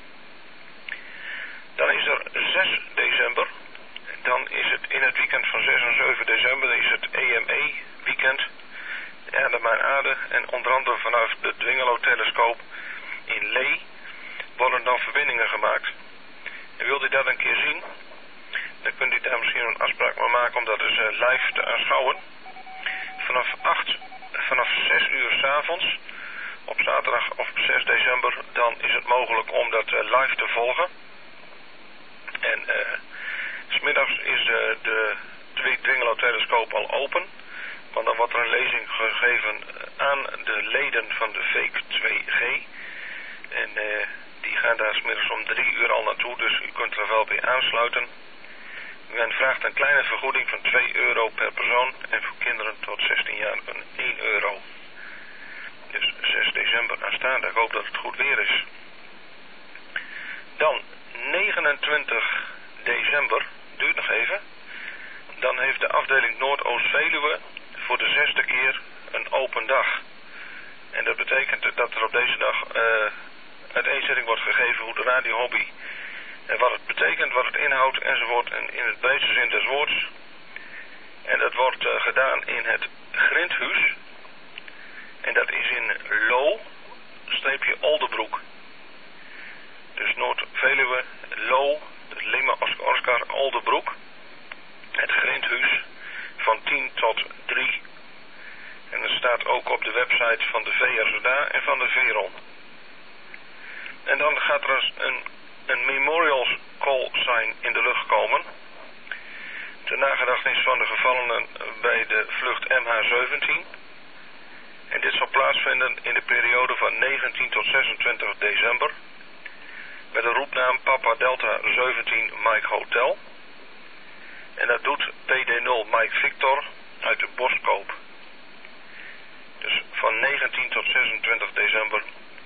Dan is er 6 december. Dan is het in het weekend van 6 en 7 december is het EME weekend. Aarde mijn aarde. En onder andere vanaf de Dwingelo-telescoop in Lee worden dan verbindingen gemaakt. En wilt u dat een keer zien, dan kunt u daar misschien een afspraak mee maken om dat eens live te aanschouwen. Vanaf 6 uur 's avonds op zaterdag of 6 december, dan is het mogelijk om dat live te volgen. En 's middags is de Dwingelo-telescoop al open. Want dan wordt er een lezing gegeven aan de leden van de Fake 2G. En die gaan daar 's middags om 3 uur al naartoe, dus u kunt er wel bij aansluiten. Men vraagt een kleine vergoeding van €2 per persoon en voor kinderen tot 16 jaar een €1. Dus 6 december aanstaande. Ik hoop dat het goed weer is. Dan 29 december, duurt nog even. Dan heeft de afdeling Noordoost-Veluwe voor de 6e keer een open dag. En dat betekent dat er op deze dag uiteenzetting wordt gegeven hoe de radiohobby en wat het betekent, wat het inhoudt enzovoort, en in het breedste zin des woords. En dat wordt gedaan in het Grindhuis. En dat is in Lo-Oldebroek. Dus Noord-Veluwe, Lo, Lima Oscar Oldebroek. Het Grindhuis van 10 tot 3. En dat staat ook op de website van de VRZA en van de VERON. En dan gaat er een memorial call sign in de lucht komen. Ter nagedachtenis van de gevallenen bij de vlucht MH17. En dit zal plaatsvinden in de periode van 19 tot 26 december. Met de roepnaam Papa Delta 17 Mike Hotel. En dat doet PD0 Mike Victor uit de Boskoop. Dus van 19 tot 26 december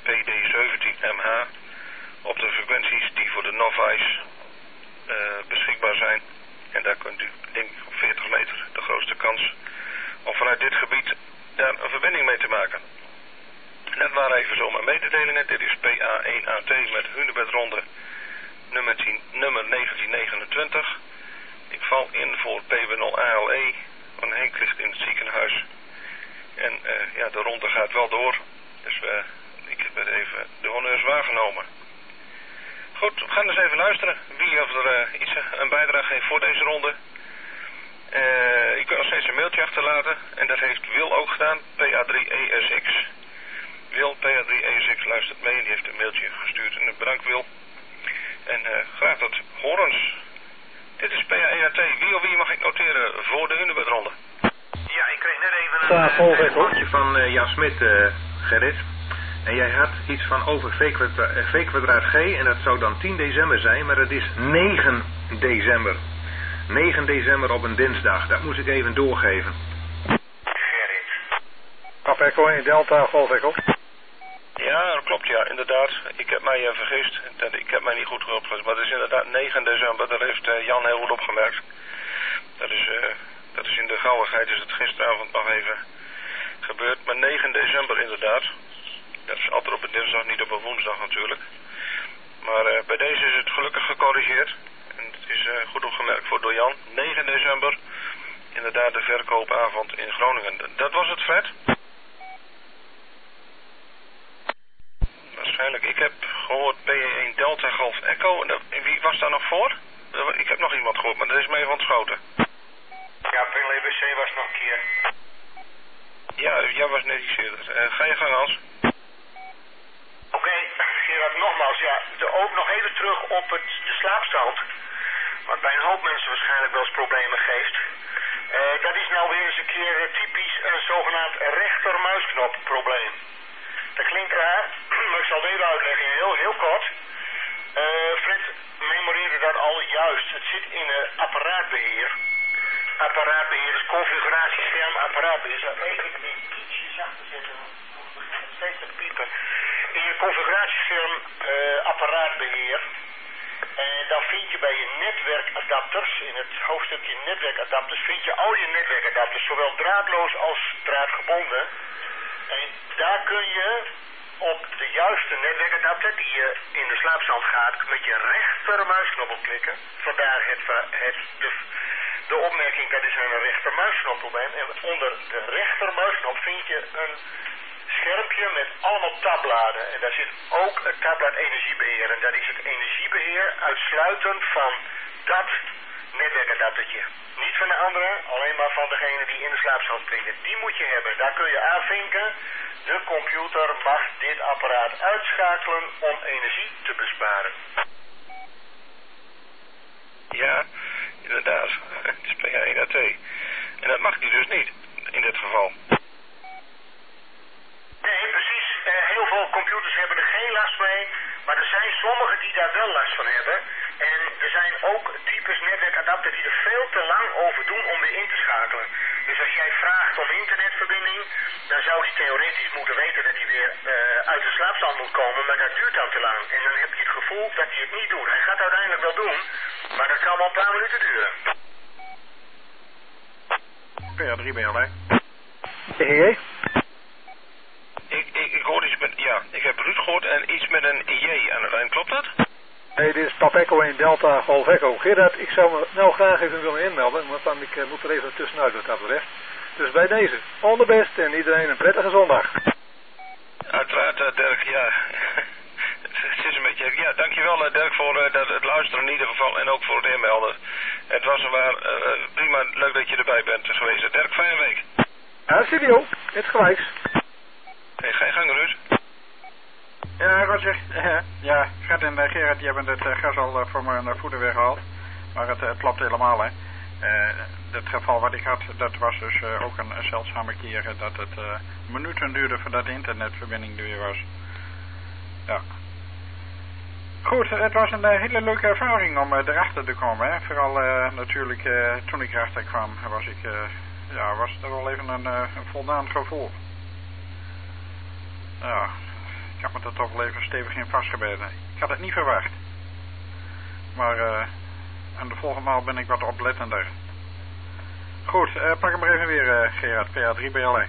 PD17MH op de frequenties die voor de Novice beschikbaar zijn. En daar kunt u, denk ik, op 40 meter de grootste kans om vanuit dit gebied daar een verbinding mee te maken. Dat waren even zo mijn mededelingen. Dit is PA1AT met Hunebedronde nummer 1929. Ik val in voor PB0ALE, want Henk ligt in het ziekenhuis. En ja, de ronde gaat wel door. Dus ik heb even de honneurs waargenomen. Goed, we gaan eens even luisteren wie of er een bijdrage heeft voor deze ronde. Je kunt nog steeds een mailtje achterlaten. En dat heeft Wil ook gedaan, PA3ESX. Wil, PA3ESX luistert mee en die heeft een mailtje gestuurd. En bedankt Wil. En graag tot horens. Dit is PA1AT. Wie of wie mag ik noteren voor de Hunebedronde? Ja, ik kreeg net even een telefoontje van Jan Smit, Gerrit. En jij had iets van over V kwadraat G en dat zou dan 10 december zijn, maar dat is 9 december. 9 december op een dinsdag, dat moest ik even doorgeven. Gerrit. Papa Echo 1 Delta, Golf Echo. Ja, dat klopt, ja, inderdaad. Ik heb mij vergist. Ik heb mij niet goed opgelet, maar het is inderdaad 9 december. Dat heeft Jan heel goed opgemerkt. Dat is in de gauwigheid, is het gisteravond nog even gebeurd. Maar 9 december inderdaad. Dat is altijd op een dinsdag, niet op een woensdag natuurlijk. Maar bij deze is het gelukkig gecorrigeerd. En het is goed opgemerkt door Jan. 9 december, inderdaad de verkoopavond in Groningen. Dat was het, Fred? Waarschijnlijk. Ik heb gehoord PE1 Delta Golf Echo. En wie was daar nog voor? Ik heb nog iemand gehoord, maar dat is me even ontschoten. Ja, PLBC was nog een keer. Ja, jij was net iets eerder. Ga je gang, Hans. Oké, Gerard, nogmaals, ja, ook nog even terug op de slaapstand. Wat bij een hoop mensen waarschijnlijk wel eens problemen geeft. Dat is nou weer eens een keer typisch een zogenaamd rechtermuisknop probleem. Dat klinkt raar, maar ik zal het even uitleggen, heel kort. Fred memoreerde dat al juist. Het zit in apparaatbeheer. Apparaatbeheer is configuratiescherm, apparaatbeheer. Zal even ietsje zachter zetten, het begint steeds te piepen. In je configuratiescherm apparaatbeheer. En dan vind je bij je netwerkadapters, in het hoofdstukje netwerkadapters, vind je al je netwerkadapters, zowel draadloos als draadgebonden. En daar kun je op de juiste netwerkadapter die je in de slaapstand gaat, met je rechtermuisknop op klikken. Vandaar de opmerking, dat is een rechtermuisknopprobleem. En onder de rechtermuisknop vind je een schermpje met allemaal tabbladen. En daar zit ook het tabblad energiebeheer. En dat is het energiebeheer uitsluitend van dat netwerkadapter. netwerkadaptertje. Niet van de anderen, alleen maar van degene die in de slaapzaal springen. Die moet je hebben. Daar kun je aanvinken. De computer mag dit apparaat uitschakelen om energie te besparen. Ja, inderdaad. Het is PA1AT. En dat mag die dus niet, in dit geval. Nee, precies. Heel veel computers hebben er geen last mee. Maar er zijn sommigen die daar wel last van hebben. En er zijn ook types netwerkadapter die er veel te lang over doen om weer in te schakelen. Dus als jij vraagt om internetverbinding, dan zou hij theoretisch moeten weten dat hij weer uit de slaapstand moet komen. Maar dat duurt dan te lang. En dan heb je het gevoel dat hij het niet doet. Hij gaat het uiteindelijk wel doen, maar dat kan wel een paar minuten duren. PA3BL, hè? Ik hoor iets met, ja, ik heb Ruud gehoord en iets met een J aan het eind, klopt dat? Nee, dit is Pap Echo 1 Delta Golf Echo. Gerard, ik zou me nou graag even willen inmelden, want ik moet er even tussenuit wat dat betreft. Dus bij deze, all the best en iedereen een prettige zondag. Uiteraard, Dirk, ja. Het is een beetje, ja, dankjewel Dirk voor het luisteren in ieder geval en ook voor het inmelden. Het was prima, leuk dat je erbij bent geweest. Dirk, fijne week. Studio, het gelijks. Hey, ga je gang, Ruud. Ja, Roger. Ja, Fred en Gerard, die hebben het gas al voor mijn voeten weggehaald. Maar het klopt helemaal, hè. Het geval wat ik had, dat was dus ook een zeldzame keer dat het minuten duurde voordat de internetverbinding er weer was. Ja. Goed, het was een hele leuke ervaring om erachter te komen, hè. Vooral natuurlijk toen ik erachter kwam, was het wel even een voldaan gevoel. Ja, ik had me er toch wel even stevig in vastgebeten. Ik had het niet verwacht. Maar aan de volgende maal ben ik wat oplettender. Goed, pak hem maar even weer, Gerard, PA3BL.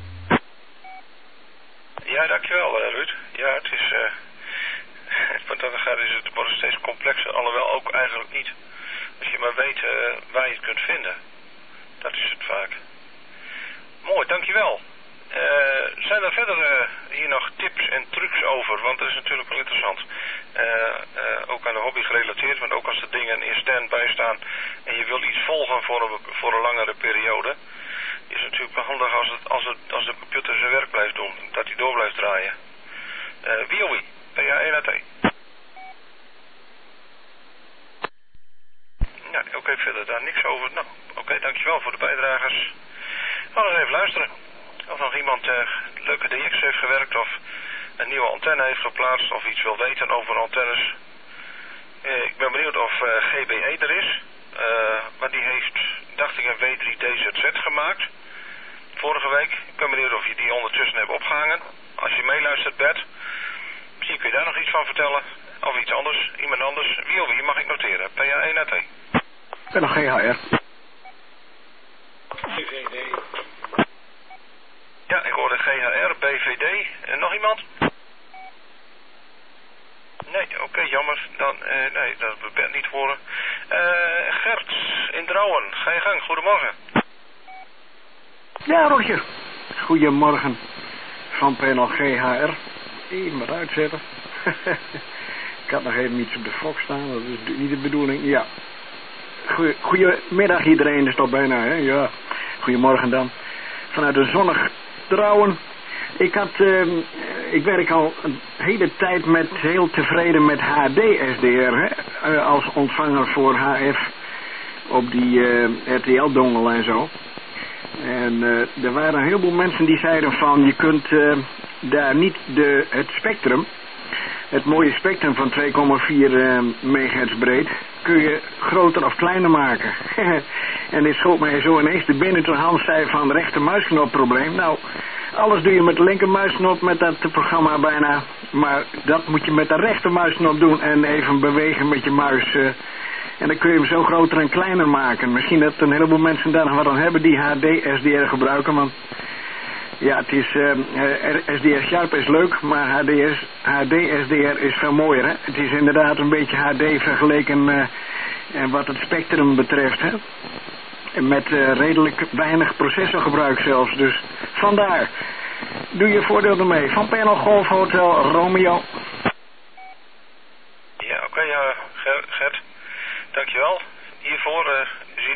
Ja, dankjewel, Ruud. Ja, het is... wat dat gaat wordt het steeds complexer, alhoewel ook eigenlijk niet. Als je maar weet waar je het kunt vinden. Dat is het vaak. Mooi, dankjewel. Zijn er verder hier nog tips en trucs over? Want dat is natuurlijk wel interessant. Ook aan de hobby gerelateerd, want ook als de dingen in stand-by staan en je wil iets volgen voor een langere periode, is het natuurlijk wel handig als de computer zijn werk blijft doen, dat hij door blijft draaien. WoE, PA1AT. Ja, oké, verder daar niks over. Nou, oké, dankjewel voor de bijdragers. We gaan eens even luisteren. Of nog iemand leuke DX heeft gewerkt of een nieuwe antenne heeft geplaatst of iets wil weten over antennes. Ik ben benieuwd of GBE er is. Maar die heeft, dacht ik, een W3DZZ gemaakt. Vorige week. Ik ben benieuwd of je die ondertussen hebt opgehangen. Als je meeluistert, Bert. Misschien kun je daar nog iets van vertellen. Of iets anders. Iemand anders. Wie mag ik noteren. PA1AT. En nog GHR. BVD. Ja, ik hoorde GHR, BVD. En nog iemand? Nee, oké, jammer. Dan, nee, dat we Bert niet horen. Gert in Drouwen, ga je gang. Goedemorgen. Ja, Roger. Goedemorgen. Van panel GHR. Even maar uitzetten. Ik had nog even iets op de Fox staan. Dat is niet de bedoeling. Ja. Goedemiddag iedereen. Is toch bijna, hè? Ja. Goedemorgen dan. Vanuit een zonnig Drouwen. Ik werk al een hele tijd heel tevreden met HD-SDR, hè? Als ontvanger voor HF op die RTL-dongel en zo. En er waren een heleboel mensen die zeiden van je kunt daar niet het spectrum, het mooie spectrum van 2,4 megahertz breed, kun je groter of kleiner maken. En dit schoot mij zo ineens te binnen toen Hans zei van rechtermuisknop probleem. Nou, alles doe je met de linkermuisknop met dat programma bijna. Maar dat moet je met de rechtermuisknop doen en even bewegen met je muis. En dan kun je hem zo groter en kleiner maken. Misschien dat een heleboel mensen daar nog wat aan hebben die HD-SDR gebruiken. Want ja, het is SDR-sharp is leuk, maar HD-SDR is veel mooier. Hè? Het is inderdaad een beetje HD vergeleken wat het spectrum betreft. Hè? Met redelijk weinig processorgebruik zelfs. Dus vandaar. Doe je voordeel ermee. Van Panel Golf Hotel Romeo. Ja, oké, Gert. Dankjewel. Hiervoor, dus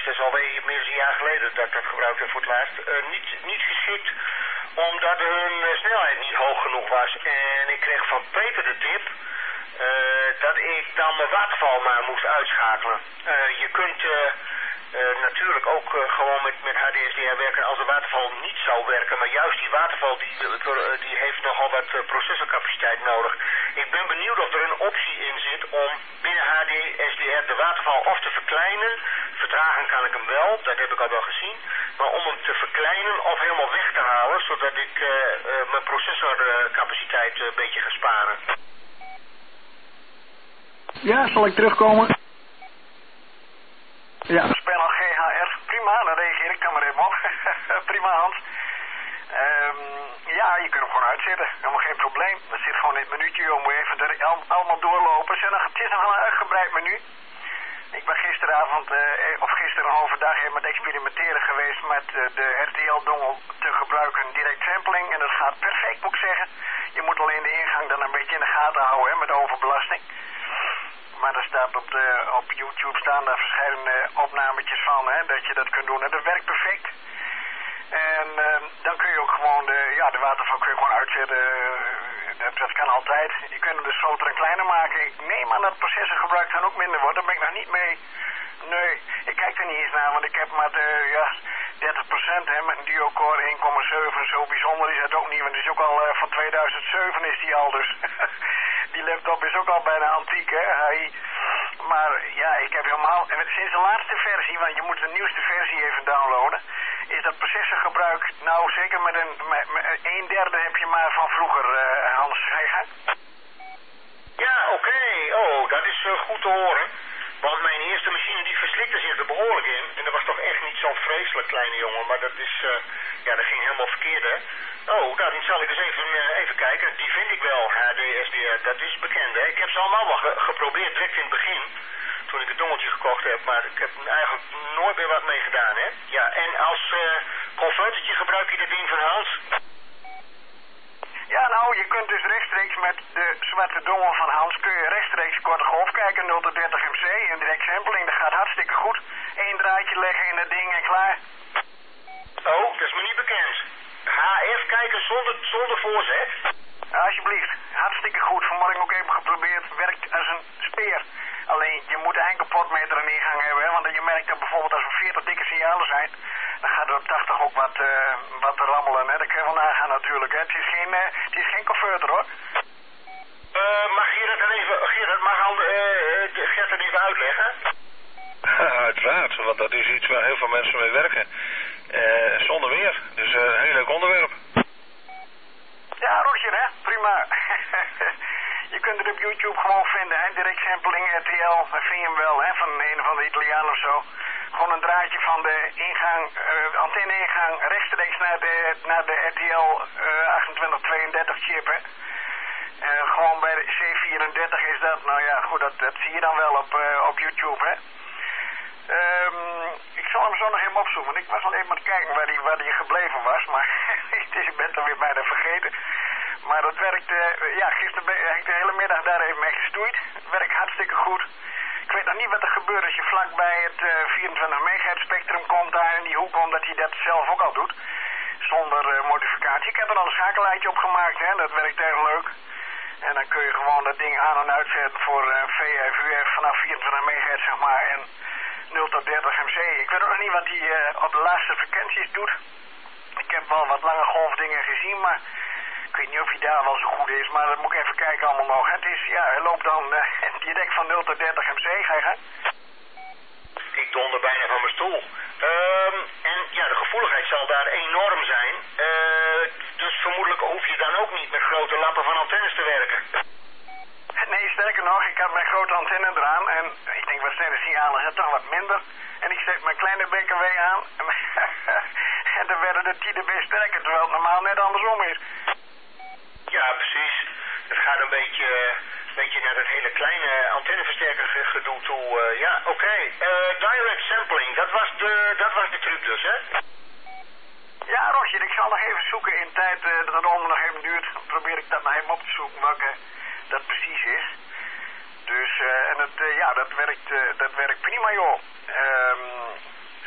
dat is alweer meer dan een jaar geleden dat ik dat gebruikt heb voor het laatst, niet geschikt omdat hun snelheid niet hoog genoeg was. En ik kreeg van Peter de tip dat ik dan mijn waterval maar moest uitschakelen. Je kunt natuurlijk ook gewoon met HDSDR werken als de waterval niet zou werken, maar juist die waterval die heeft nogal wat processorcapaciteit nodig. Ik ben benieuwd of er een optie in zit om binnen HDSDR de waterval of te verkleinen. Vertragen kan ik hem wel, dat heb ik al wel gezien, maar om hem te verkleinen of helemaal weg te halen, zodat ik mijn processorcapaciteit een beetje ga sparen. Ja, zal ik terugkomen? Ja. Spel GHR, prima, dan reageer ik dan maar even op. Prima, Hans. Ja, je kunt hem gewoon uitzetten, helemaal geen probleem. Dat zit gewoon in het minuutje, joh, moet je even allemaal doorlopen. Het is nog een uitgebreid menu. Ik ben gisteravond, of gisteren een halve dag even met experimenteren geweest met de RTL-dongel te gebruiken, direct sampling. En dat gaat perfect, moet ik zeggen. Je moet alleen de ingang dan een beetje in de gaten houden, hè, met overbelasting. Maar er staat op YouTube staan daar verschillende opnametjes van, hè, dat je dat kunt doen. En dat werkt perfect. En dan kun je ook gewoon de waterval kun je gewoon uitzetten. Dat kan altijd. Je kunt hem dus groter en kleiner maken. Ik neem aan dat het processorgebruik dan ook minder wordt. Daar ben ik nog niet mee. Nee, ik kijk er niet eens naar, want ik heb maar 30% hè, met een duo-core 1,7. Zo bijzonder is het ook niet, want het is ook al van 2007 is die al, dus die laptop is ook al bijna antiek, hè. Maar ja, ik heb helemaal, sinds de laatste versie, want je moet de nieuwste versie even downloaden, is dat processorgebruik, nou zeker met een derde heb je maar van vroeger, Hans. Ja, oké. Oh, dat is goed te horen. Want mijn eerste machine die verslikte zich er behoorlijk in. En dat was toch echt niet zo'n vreselijk kleine jongen. Maar dat is, dat ging helemaal verkeerd, hè. Oh, dan zal ik eens even kijken. Die vind ik wel, HDSDR. Dat is bekend, hè. Ik heb ze allemaal wel geprobeerd, direct in het begin. Toen ik het dongeltje gekocht heb. Maar ik heb eigenlijk nooit meer wat mee gedaan, hè. Ja, en als convertertje gebruik je dit ding van Hans? Ja, nou, je kunt dus rechtstreeks met de zwarte dongel van Hans kun je rechtstreeks korte golf kijken, 0 tot 30 MC en direct sampling. Dat gaat hartstikke goed. Eén draadje leggen in het ding en klaar. Oh, dat is me niet bekend. HF kijken zonder voorzet? Ja, alsjeblieft. Hartstikke goed. Vanmorgen ook even geprobeerd. Werkt als een speer. Alleen, je moet een enkel potmeter en ingang hebben, hè? Want je merkt dat bijvoorbeeld als er 40 dikke signalen zijn, dan gaat er op 80 ook wat rammelen, hè? Dat kun je wel nagaan natuurlijk, hè? Het is geen converter, hoor. Mag Gerard dan even, Gert dat even uitleggen? Uiteraard, want dat is iets waar heel veel mensen mee werken. Zonder meer, dus een heel leuk onderwerp. Ja, Roger, hè? Prima. Je kunt het op YouTube gewoon vinden, hè? Direct sampling RTL, dan vind je hem wel, hè? Van een of andere Italiaan of zo. Gewoon een draadje van de ingang, antenne-ingang rechtstreeks naar de RTL 2832 chip, hè? Gewoon bij de C34 is dat, nou ja, goed, dat zie je dan wel op YouTube, hè? Ik zal hem zo nog even opzoeken, want ik was al even aan het kijken waar die gebleven was, maar ik ben het alweer bijna vergeten. Maar dat werkt, gisteren heb ik de hele middag daar even mee gestoeid. Het werkt hartstikke goed. Ik weet nog niet wat er gebeurt als je vlakbij het 24 MHz spectrum komt daar in die hoek, omdat hij dat zelf ook al doet. Zonder modificatie. Ik heb er al een schakelaartje op gemaakt, hè. Dat werkt erg leuk. En dan kun je gewoon dat ding aan en uitzetten voor VF, UF vanaf 24 MHz, zeg maar. En 0 tot 30 MC. Ik weet ook nog niet wat hij op de laagste frequenties doet. Ik heb wel wat lange golfdingen gezien, maar ik weet niet of hij daar wel zo goed is. Maar dat moet ik even kijken allemaal nog. Het is, ja, hij loopt dan direct van 0 tot 30 MC, ga je gaan? Ik donder bijna van mijn stoel. En ja, de gevoeligheid zal daar enorm zijn. Dus vermoedelijk hoef je dan ook niet met grote lappen van antennes te werken. Nee, sterker nog, ik had mijn grote antenne eraan en ik denk wat snelle signalen zijn toch wat minder. En ik zet mijn kleine BKW aan en dan werden de 10 dB sterker, terwijl het normaal net andersom is. Ja, precies. Het gaat een beetje naar dat hele kleine antenneversterker gedoe toe. Ja, oké. Direct sampling, dat was de truc dus, hè? Ja, Roger, ik zal nog even zoeken in tijd dat het allemaal nog even duurt. Dan probeer ik dat nog even op te zoeken welke dat precies is. Dus, dat werkt prima, joh.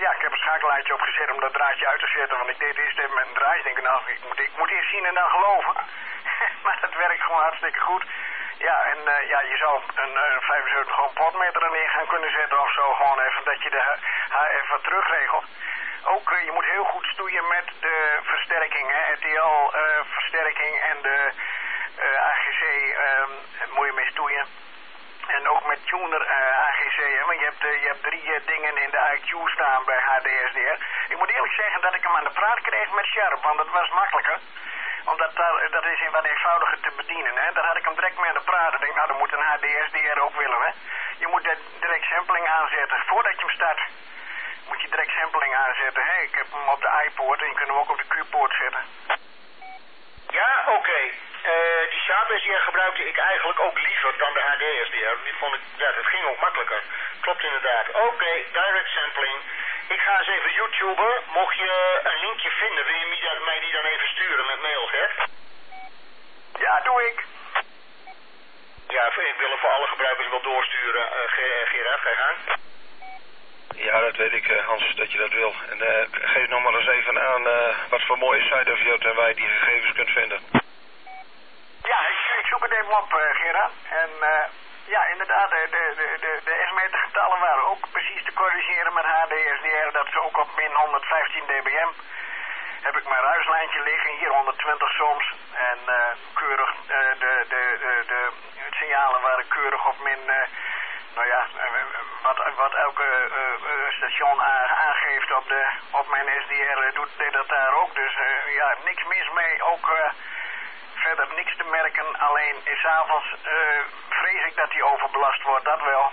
ja, ik heb een schakelaartje opgezet om dat draadje uit te zetten. Want ik deed eerst even met een draadje. Ik denk, nou, ik moet eerst zien en dan geloven. Maar dat werkt gewoon hartstikke goed. Ja, en ja, je zou een 75 gewoon potmeter erin gaan kunnen zetten of zo. Gewoon even dat je de HF wat terugregelt. Ook, je moet heel goed stoeien met de versterking, hè. RTL-versterking en de AGC moet je mee stoeien. En ook met tuner AGC, hè, want je hebt 3 dingen in de IQ staan bij HDSDR. Ik moet eerlijk zeggen dat ik hem aan de praat kreeg met Sharp, want dat was makkelijker. Omdat dat is wat eenvoudiger te bedienen, hè. Daar had ik hem direct mee aan de praat. Ik denk, nou, dan moet een HDSDR ook willen, hè. Je moet direct sampling aanzetten. Voordat je hem start, moet je direct sampling aanzetten. Hè. Ik heb hem op de I-poort en je kunt hem ook op de Q-poort zetten. Ja, oké. Die Sharp SDR gebruikte ik eigenlijk ook liever dan de HDSDR. Die vond ik, ja, dat ging ook makkelijker. Klopt inderdaad. Oké, direct sampling. Ik ga eens even YouTuben. Mocht je een linkje vinden, wil je mij die dan even sturen met mail, Gert? Ja, doe ik. Ja, ik wil hem voor alle gebruikers wel doorsturen. Gerard, ga je gang. Ja, dat weet ik, Hans, dat je dat wil. En geef nog maar eens even aan wat voor mooie site of Jot en wij die gegevens kunt vinden. Ja, ik zoek het even op, Gerard. En ja, inderdaad, de S-metergetallen waren ook precies te corrigeren met HDSDR. Dat ze ook op min 115 dBm. Heb ik mijn ruislijntje liggen, hier 120 soms. En keurig, de signalen waren keurig op min... nou ja, wat elke station aangeeft op mijn SDR deed dat daar ook. Dus ja, niks mis mee. Ook verder niks te merken. Alleen 's avonds vrees ik dat hij overbelast wordt, dat wel.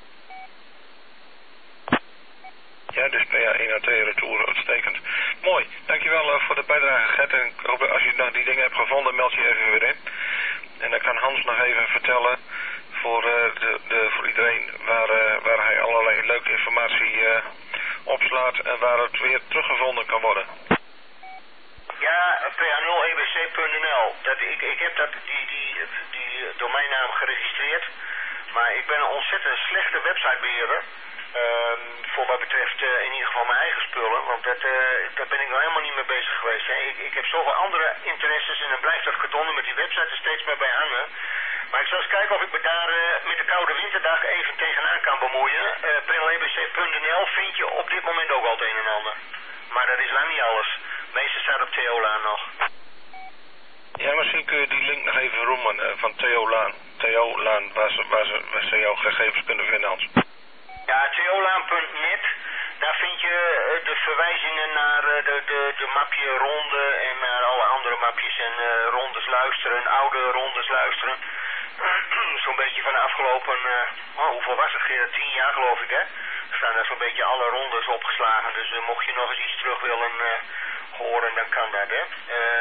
Ja, dus PA1AT retour, uitstekend. Mooi, dankjewel voor de bijdrage, Gert. En als je nou die dingen hebt gevonden, meld je even weer in. En dan kan Hans nog even vertellen voor, voor iedereen waar hij allerlei leuke informatie opslaat en waar het weer teruggevonden kan worden. Ja, pa0ebc.nl. Ik heb die domeinnaam geregistreerd, maar ik ben een ontzettend slechte websitebeheerder. Voor wat betreft in ieder geval mijn eigen spullen, want daar ben ik nou helemaal niet mee bezig geweest. Hè. Ik heb zoveel andere interesses en dan blijft dat gedonder met die website er steeds meer bij hangen. Maar ik zal eens kijken of ik me daar met de koude winterdag even tegenaan kan bemoeien. pa0ebc.nl vind je op dit moment ook al het een en ander. Maar dat is lang niet alles. Het meeste staat op Theolaan nog. Ja, misschien kun je die link nog even roemen van Theolaan. Theolaan, waar ze jouw gegevens kunnen vinden, Hans. Ja, theolaan.net, daar vind je de verwijzingen naar de mapje ronde en naar alle andere mapjes en rondes luisteren, oude rondes luisteren. Zo'n beetje van de afgelopen, hoeveel was het, Gerard? 10 jaar geloof ik, hè? Er staan daar zo'n beetje alle rondes opgeslagen, dus mocht je nog eens iets terug willen horen, dan kan dat, hè.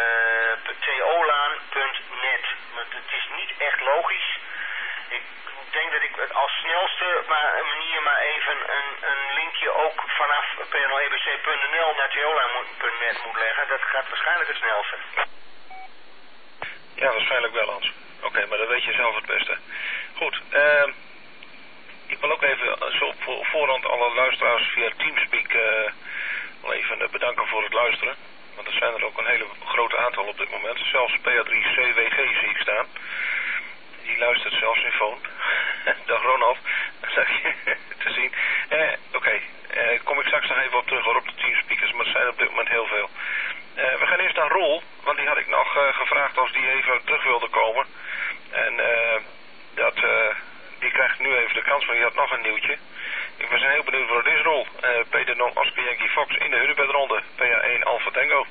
theolaan.net, het is niet echt logisch. Ik denk dat ik het als snelste manier maar even een linkje ook vanaf pa0ebc.nl naar theolaan.net moet leggen. Dat gaat waarschijnlijk het snelste. Ja, waarschijnlijk wel, Hans. Oké, maar dan weet je zelf het beste. Goed, ik wil ook even zo op voorhand alle luisteraars via Teamspeak wel even bedanken voor het luisteren. Want er zijn er ook een hele grote aantal op dit moment. Zelfs PA3CWG zie ik staan. Die luistert zelfs in phone. Dag Ronald, dat je te zien. Oké, kom ik straks nog even op terug hoor, op de teamspeakers, maar er zijn op dit moment heel veel. We gaan eerst naar Roel, want die had ik nog gevraagd of die even terug wilde komen. En die krijgt nu even de kans, want die had nog een nieuwtje. Ik ben heel benieuwd wat het is, Roel. Peter Non, Oscar Yankee Fox in de Hunebedronde, PA1 Alpha Tango.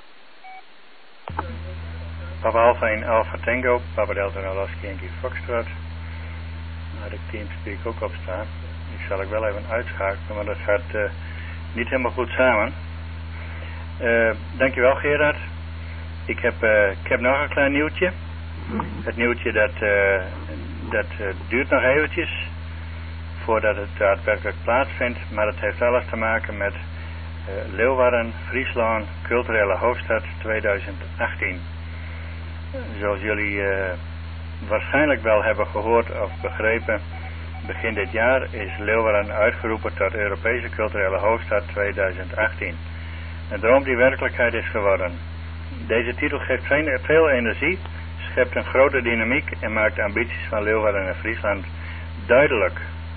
Papa Alpha 1 Alpha Tango, Papa Delta Oscar Yankee Foxtrot. Daar had ik Teamspeak ook op staan. Die zal ik wel even uitschakelen, maar dat gaat niet helemaal goed samen. Dankjewel Gerard. Ik heb nog een klein nieuwtje. Het nieuwtje dat duurt nog eventjes voordat het daadwerkelijk plaatsvindt, maar het heeft alles te maken met Leeuwarden, Friesland, culturele hoofdstad 2018. Zoals jullie waarschijnlijk wel hebben gehoord of begrepen, Begin dit jaar is Leeuwarden uitgeroepen tot Europese culturele hoofdstad 2018. Een droom die werkelijkheid is geworden. Deze titel geeft veel energie, schept een grote dynamiek en maakt ambities van Leeuwarden en Friesland duidelijk.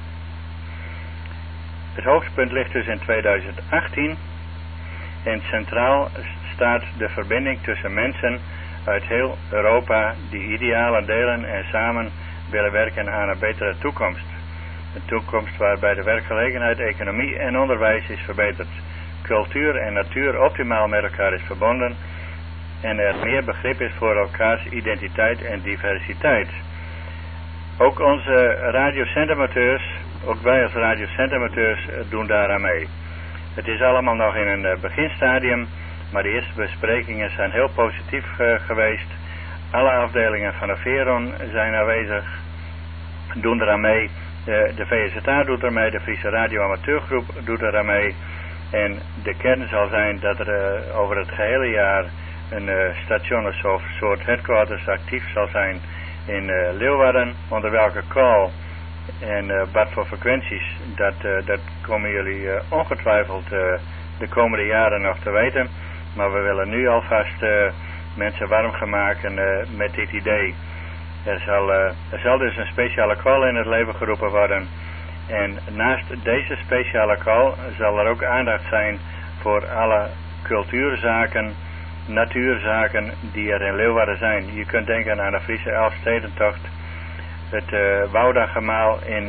Het hoogtepunt ligt dus in 2018 en centraal staat de verbinding tussen mensen uit heel Europa die idealen delen en samen willen werken aan een betere toekomst. Een toekomst waarbij de werkgelegenheid, economie en onderwijs is verbeterd. Cultuur en natuur optimaal met elkaar is verbonden en er meer begrip is voor elkaars identiteit en diversiteit. Ook onze radiocentramateurs, ook wij als radiocentramateurs doen daaraan mee. Het is allemaal nog in een beginstadium, maar de eerste besprekingen zijn heel positief geweest. Alle afdelingen van de Veron zijn aanwezig, doen eraan mee. De VSTA doet er mee, de Friese Radio Amateurgroep doet er aan mee. En de kern zal zijn dat er over het gehele jaar een station of soort headquarters actief zal zijn in Leeuwarden. Onder welke call en wat voor frequenties, dat komen jullie ongetwijfeld de komende jaren nog te weten. Maar we willen nu alvast mensen warm gaan maken met dit idee. Er zal dus een speciale call in het leven geroepen worden. En naast deze speciale call zal er ook aandacht zijn voor alle cultuurzaken, natuurzaken die er in Leeuwarden zijn. Je kunt denken aan de Friese Elfstedentocht, het Woudagemaal in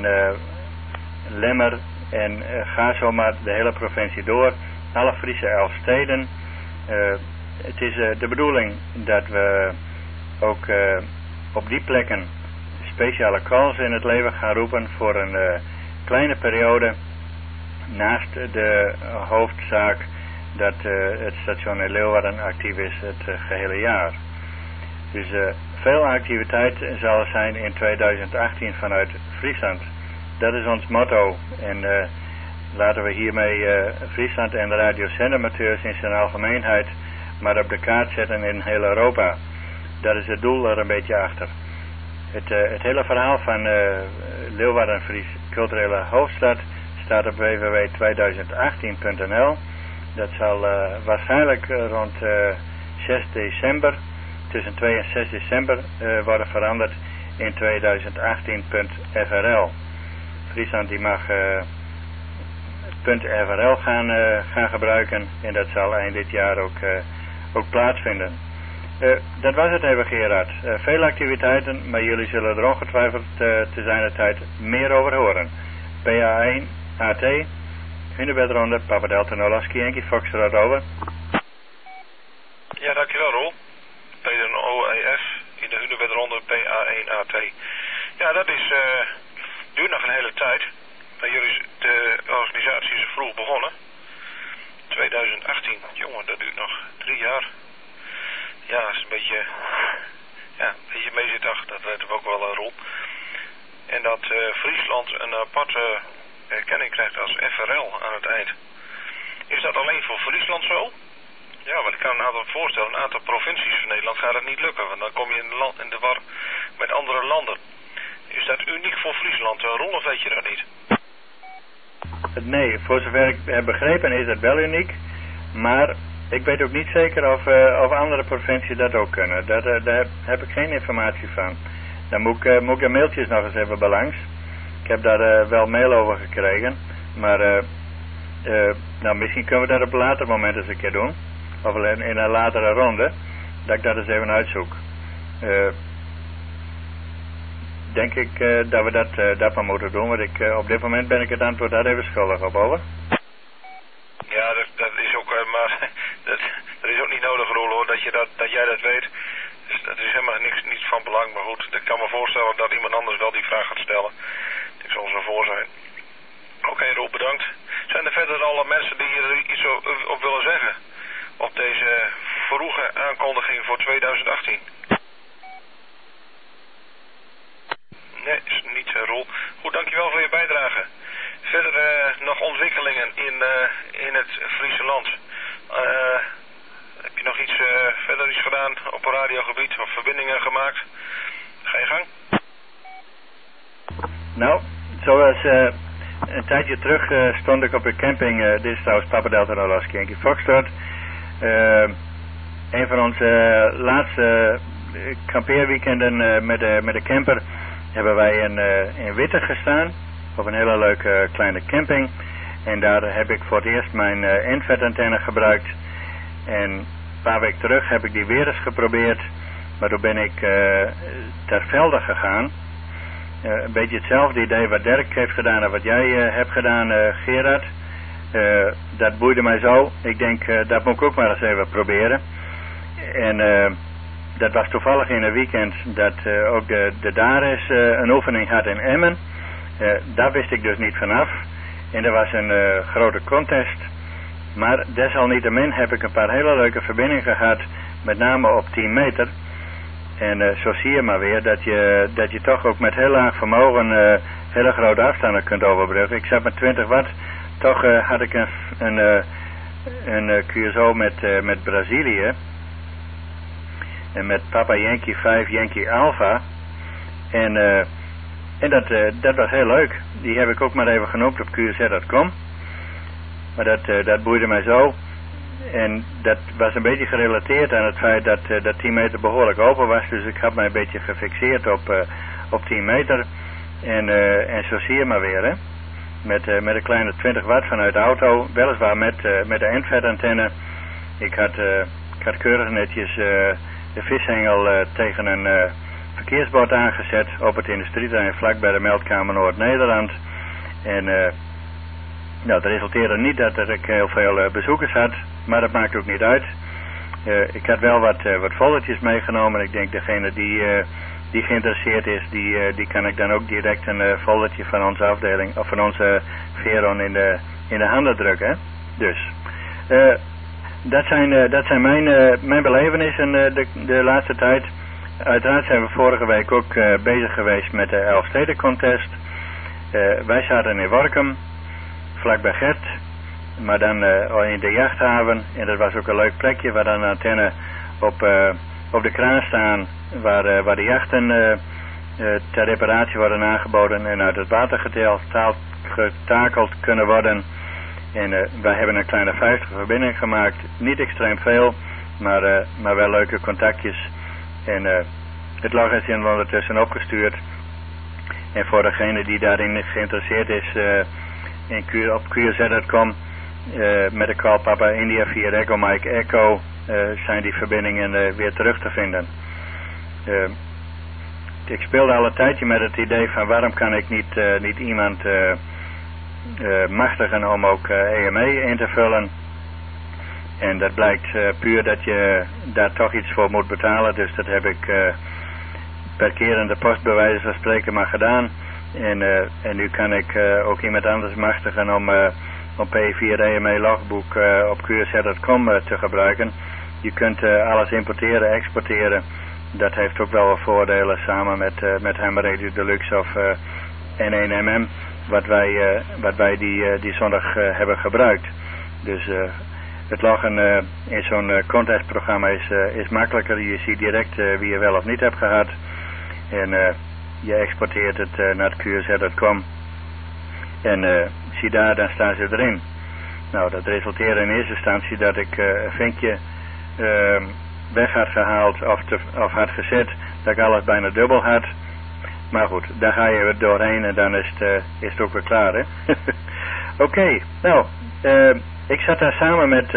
Lemmer en ga zo maar de hele provincie door. Alle Friese Elfsteden. Het is de bedoeling dat we ook op die plekken speciale calls in het leven gaan roepen voor een kleine periode naast de hoofdzaak dat het station in Leeuwarden actief is het gehele jaar. Dus veel activiteit zal er zijn in 2018 vanuit Friesland. Dat is ons motto en laten we hiermee Friesland en de radiocentramateurs in zijn algemeenheid maar op de kaart zetten in heel Europa. Dat is het doel er een beetje achter. Het hele verhaal van Leeuwarden Fries culturele hoofdstad staat op www.2018.nl. Dat zal waarschijnlijk rond 6 december, tussen 2 en 6 december, worden veranderd in 2018.frl. Friesland die mag .frl gaan gebruiken en dat zal eind dit jaar ook plaatsvinden. Dat was het even, Gerard. Veel activiteiten, maar jullie zullen er ongetwijfeld te zijner tijd meer over horen. PA1, AT, Hunebedronde, Papa Delta Nolaski, Yankee Foxtrot, over. Ja, dankjewel, Roel. Peter OEF in de Hunebedronde, PA1, AT. Ja, dat is, duurt nog een hele tijd. Maar jullie, de organisatie is vroeg begonnen. 2018, jongen, dat duurt nog 3 jaar. Ja, dat is een beetje meezitdag, dat weten we ook wel, Roel. En dat Friesland een aparte erkenning krijgt als FRL aan het eind. Is dat alleen voor Friesland zo? Ja, want ik kan een aantal voorstellen, een aantal provincies van Nederland gaat het niet lukken, want dan kom je in de war met andere landen. Is dat uniek voor Friesland, Roel, of weet je dat niet? Nee, voor zover ik heb begrepen is het wel uniek, maar ik weet ook niet zeker of andere provincies dat ook kunnen. Daar heb ik geen informatie van. Dan moet ik de mailtjes nog eens even belangs. Ik heb daar wel mail over gekregen, maar misschien kunnen we dat op een later moment eens een keer doen. Of in een latere ronde, dat ik dat eens even uitzoek. Denk ik dat we dat maar moeten doen, want op dit moment ben ik het antwoord daar even schuldig op, over. Ja, dat is ook, maar dat is ook niet nodig, Roel, hoor, dat jij dat weet. Dus dat is helemaal niets van belang, maar goed, ik kan me voorstellen dat iemand anders wel die vraag gaat stellen. Ik zal zo voor zijn. Oké, Roel, bedankt. Zijn er verder alle mensen die hier iets op willen zeggen? Op deze vroege aankondiging voor 2018? Nee, is niet, Roel. Goed, dankjewel voor je bijdrage. Verder nog ontwikkelingen in het Friese land. Heb je nog verder iets gedaan op een radiogebied of verbindingen gemaakt? Ga je gang? Nou, het zoals een tijdje terug stond ik op een camping, dit is trouwens Papa Delta Nederlands Yankee Foxtrot. Een van onze laatste kampeerweekenden met de camper hebben wij in Witte gestaan, op een hele leuke kleine camping. En daar heb ik voor het eerst mijn infrared-antenne gebruikt. En een paar weken terug heb ik die weer eens geprobeerd, maar toen ben ik ter velde gegaan. Een beetje hetzelfde idee wat Dirk heeft gedaan en wat jij hebt gedaan, Gerard. Dat boeide mij zo. Ik denk, dat moet ik ook maar eens even proberen. En dat was toevallig in een weekend dat ook de Dares een oefening had in Emmen. Daar wist ik dus niet vanaf. En er was een grote contest. Maar desalniettemin heb ik een paar hele leuke verbindingen gehad, met name op 10 meter. En zo zie je maar weer dat je toch ook met heel laag vermogen hele grote afstanden kunt overbruggen. Ik zat met 20 watt, toch had ik een QSO met Brazilië. En met Papa Yankee 5 Yankee Alpha. En dat was heel leuk. Die heb ik ook maar even genoemd op QZ.com. Maar dat boeide mij zo. En dat was een beetje gerelateerd aan het feit dat 10 meter behoorlijk open was. Dus ik had mij een beetje gefixeerd op 10 meter. En zo zie je maar weer, hè. Met een kleine 20 watt vanuit de auto. Weliswaar met de infrared-antenne. Ik had keurig netjes de vishengel tegen een verkeersbord aangezet op het industrieterrein vlak bij de meldkamer Noord-Nederland. En nou, het resulteerde niet dat ik heel veel bezoekers had, maar dat maakt ook niet uit. Ik had wel wat foldertjes meegenomen. Ik denk degene die geïnteresseerd is, die kan ik dan ook direct een foldertje van onze afdeling of van onze Veron in de handen drukken. Hè? Dus dat zijn mijn belevenissen de laatste tijd. Uiteraard zijn we vorige week ook bezig geweest met de Elfsteden Contest. Wij zaten in Workum, vlakbij Gert, maar dan in de jachthaven. En dat was ook een leuk plekje waar dan een antenne op de kraan staan, waar de jachten ter reparatie worden aangeboden en uit het water getakeld kunnen worden. En wij hebben een kleine 50 verbindingen gemaakt. Niet extreem veel, maar wel leuke contactjes. En het log is ondertussen opgestuurd. En voor degene die daarin geïnteresseerd is, op QZ.com met de call Papa India via Echo Mike Echo zijn die verbindingen weer terug te vinden. Ik speelde al een tijdje met het idee van waarom kan ik niet iemand machtigen om ook EME in te vullen. En dat blijkt puur dat je daar toch iets voor moet betalen. Dus dat heb ik per keer in de post bij wijze van spreken maar gedaan. En nu kan ik ook iemand anders machtigen om P4 EME logboek op QZ.com te gebruiken. Je kunt alles importeren, exporteren. Dat heeft ook wel wat voordelen samen met Hammer Radio Deluxe of N1MM. Wat wij die zondag hebben gebruikt. Dus het loggen in zo'n contestprogramma is makkelijker. Je ziet direct wie je wel of niet hebt gehad. En je exporteert het naar het QZ.com. En zie daar, dan staan ze erin. Nou, dat resulteerde in eerste instantie dat ik een vinkje weg had gehaald of had gezet. Dat ik alles bijna dubbel had. Maar goed, daar ga je doorheen en dan is het ook weer klaar, hè. Oké, nou, ik zat daar samen met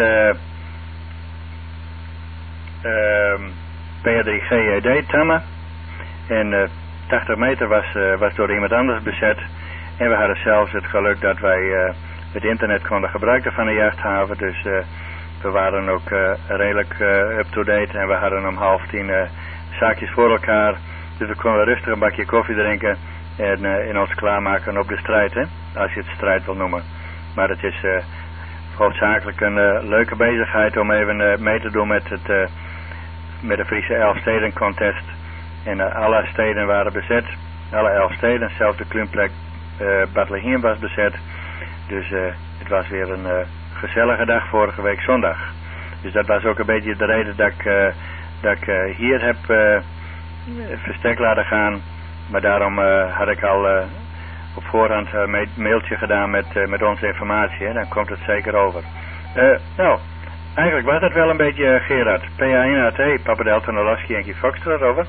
P3GED Tamme. En 80 meter was door iemand anders bezet. En we hadden zelfs het geluk dat wij het internet konden gebruiken van de jachthaven. Dus we waren ook redelijk up-to-date. En we hadden om 9:30 zaakjes voor elkaar. Dus we konden rustig een bakje koffie drinken. En in ons klaarmaken op de strijd, hè. Als je het strijd wil noemen. Maar het is hoofdzakelijk een leuke bezigheid om even mee te doen met de Friese Elfsteden Contest. En alle steden waren bezet. Alle 11 steden. Zelfs de klimplek Bethlehem was bezet. Dus het was weer een gezellige dag vorige week zondag. Dus dat was ook een beetje de reden dat ik hier heb verstek laten gaan. Maar daarom had ik al op voorhand een mailtje gedaan met onze informatie. Hè? Dan komt het zeker over. Nou, eigenlijk was het wel een beetje Gerard. PA1AT, Papa Delta Nolaski Yankee Foxtrot, over.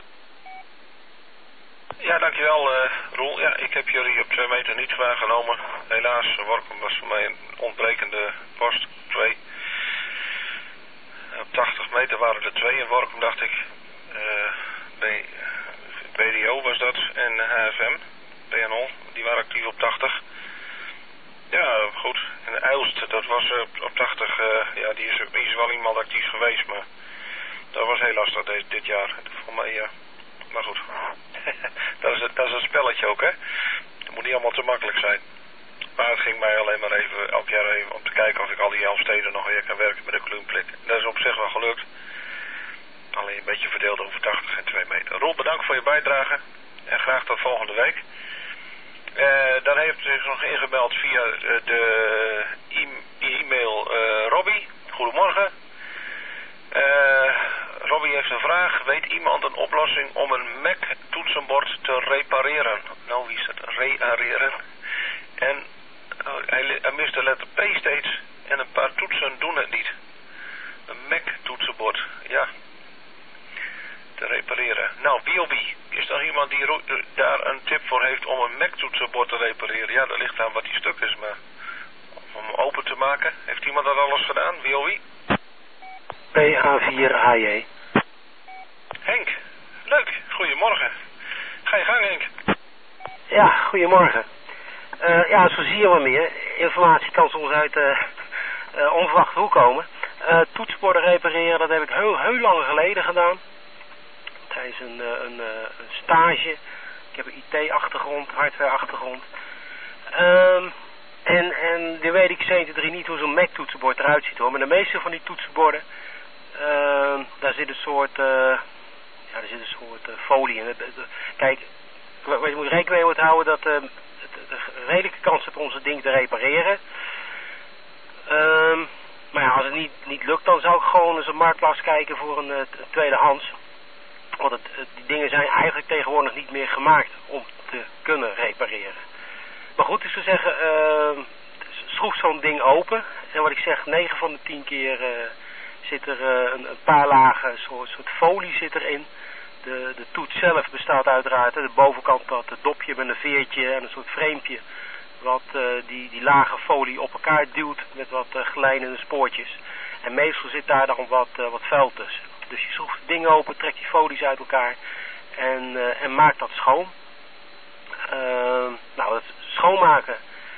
Ja, dankjewel Roel. Ja, ik heb jullie op 2 meter niet waargenomen. Helaas, Workum was voor mij een ontbrekende post. 2. Op 80 meter waren er 2 in Workum, dacht ik. BDO was dat en HFM, PNL, die waren actief op 80. Ja, goed. En Eilst, dat was op 80, ja, die is wel iemand actief geweest, maar dat was heel lastig dit jaar. Voor mij, maar goed. dat is een spelletje ook, hè. Dat moet niet allemaal te makkelijk zijn. Maar het ging mij alleen maar even, elk jaar even, om te kijken of ik al die 11 steden nog weer kan werken met een kloenplik. Dat is op zich wel gelukt. Alleen een beetje verdeeld over 80 en 2 meter. Roel, bedankt voor je bijdrage. En graag tot volgende week. Dan heeft zich nog ingebeld via de e-mail Robbie. Goedemorgen. Robbie heeft een vraag. Weet iemand een oplossing om een Mac toetsenbord te repareren? Nou, wie is dat? Repareren. En hij mist de letter P steeds. En een paar toetsen doen het niet. Een Mac toetsenbord. Ja. Te repareren. Nou, BOB. Is er iemand die daar een tip voor heeft om een Mac toetsenbord te repareren? Ja, dat ligt aan wat die stuk is, maar om hem open te maken. Heeft iemand dat alles gedaan? BOB? PA4AJ. Henk, leuk. Goedemorgen. Ga je gang, Henk. Ja, goedemorgen. Ja, zo zie je wel meer. Informatie kan soms uit onverwachte hoek komen. Toetsenborden repareren, dat heb ik heel lang geleden gedaan. Tijdens een stage. Ik heb een IT-achtergrond, hardware-achtergrond. En dan weet ik 73 niet hoe zo'n Mac-toetsenbord eruit ziet, hoor. Maar de meeste van die toetsenborden, daar zit een soort, folie in. Kijk, wat je moet rekening mee moet houden, dat de redelijke kans hebt om zo'n ding te repareren. Maar ja, als het niet lukt, dan zou ik gewoon eens op Marktplaats kijken voor een tweedehands. Want die dingen zijn eigenlijk tegenwoordig niet meer gemaakt om te kunnen repareren. Maar goed, dus te zeggen, schroef zo'n ding open. En wat ik zeg, 9 van de 10 keer zit er een paar lagen, een soort folie zit erin. De toets zelf bestaat uiteraard, de bovenkant dat het dopje met een veertje en een soort framepje. Wat die lage folie op elkaar duwt met wat glijnende spoortjes. En meestal zit daar dan wat vuil tussen. Dus je schroeft het ding open, trekt die folies uit elkaar en maakt dat schoon. Nou, het schoonmaken,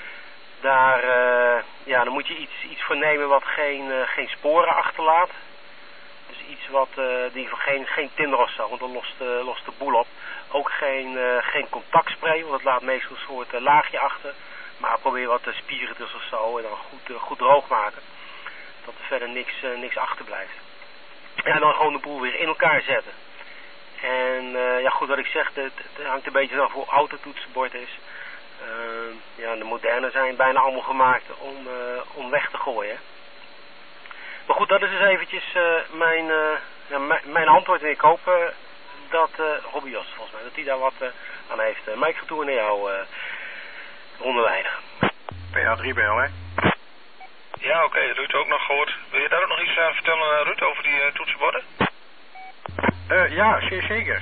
dan moet je iets voor nemen wat geen sporen achterlaat. Dus iets wat geen tinrostel, want dan lost de boel op. Ook geen contactspray, want dat laat meestal een soort laagje achter. Maar probeer wat spiritus of zo en dan goed droog maken. Dat er verder niks achterblijft. En dan gewoon de boel weer in elkaar zetten. En ja goed, wat ik zeg, het hangt een beetje af hoe oud het toetsenbord is. De moderne zijn bijna allemaal gemaakt om weg te gooien. Maar goed, dat is dus eventjes mijn antwoord. En ik hoop dat Robbie Jos, volgens mij, dat hij daar wat aan heeft. Maar ik ga toe naar jou, Rondeleider. PA3BL, hè? Ja, oké, Ruud ook nog gehoord. Wil je daar ook nog iets aan vertellen, Ruud, over die toetsenborden? Ja, zeer zeker.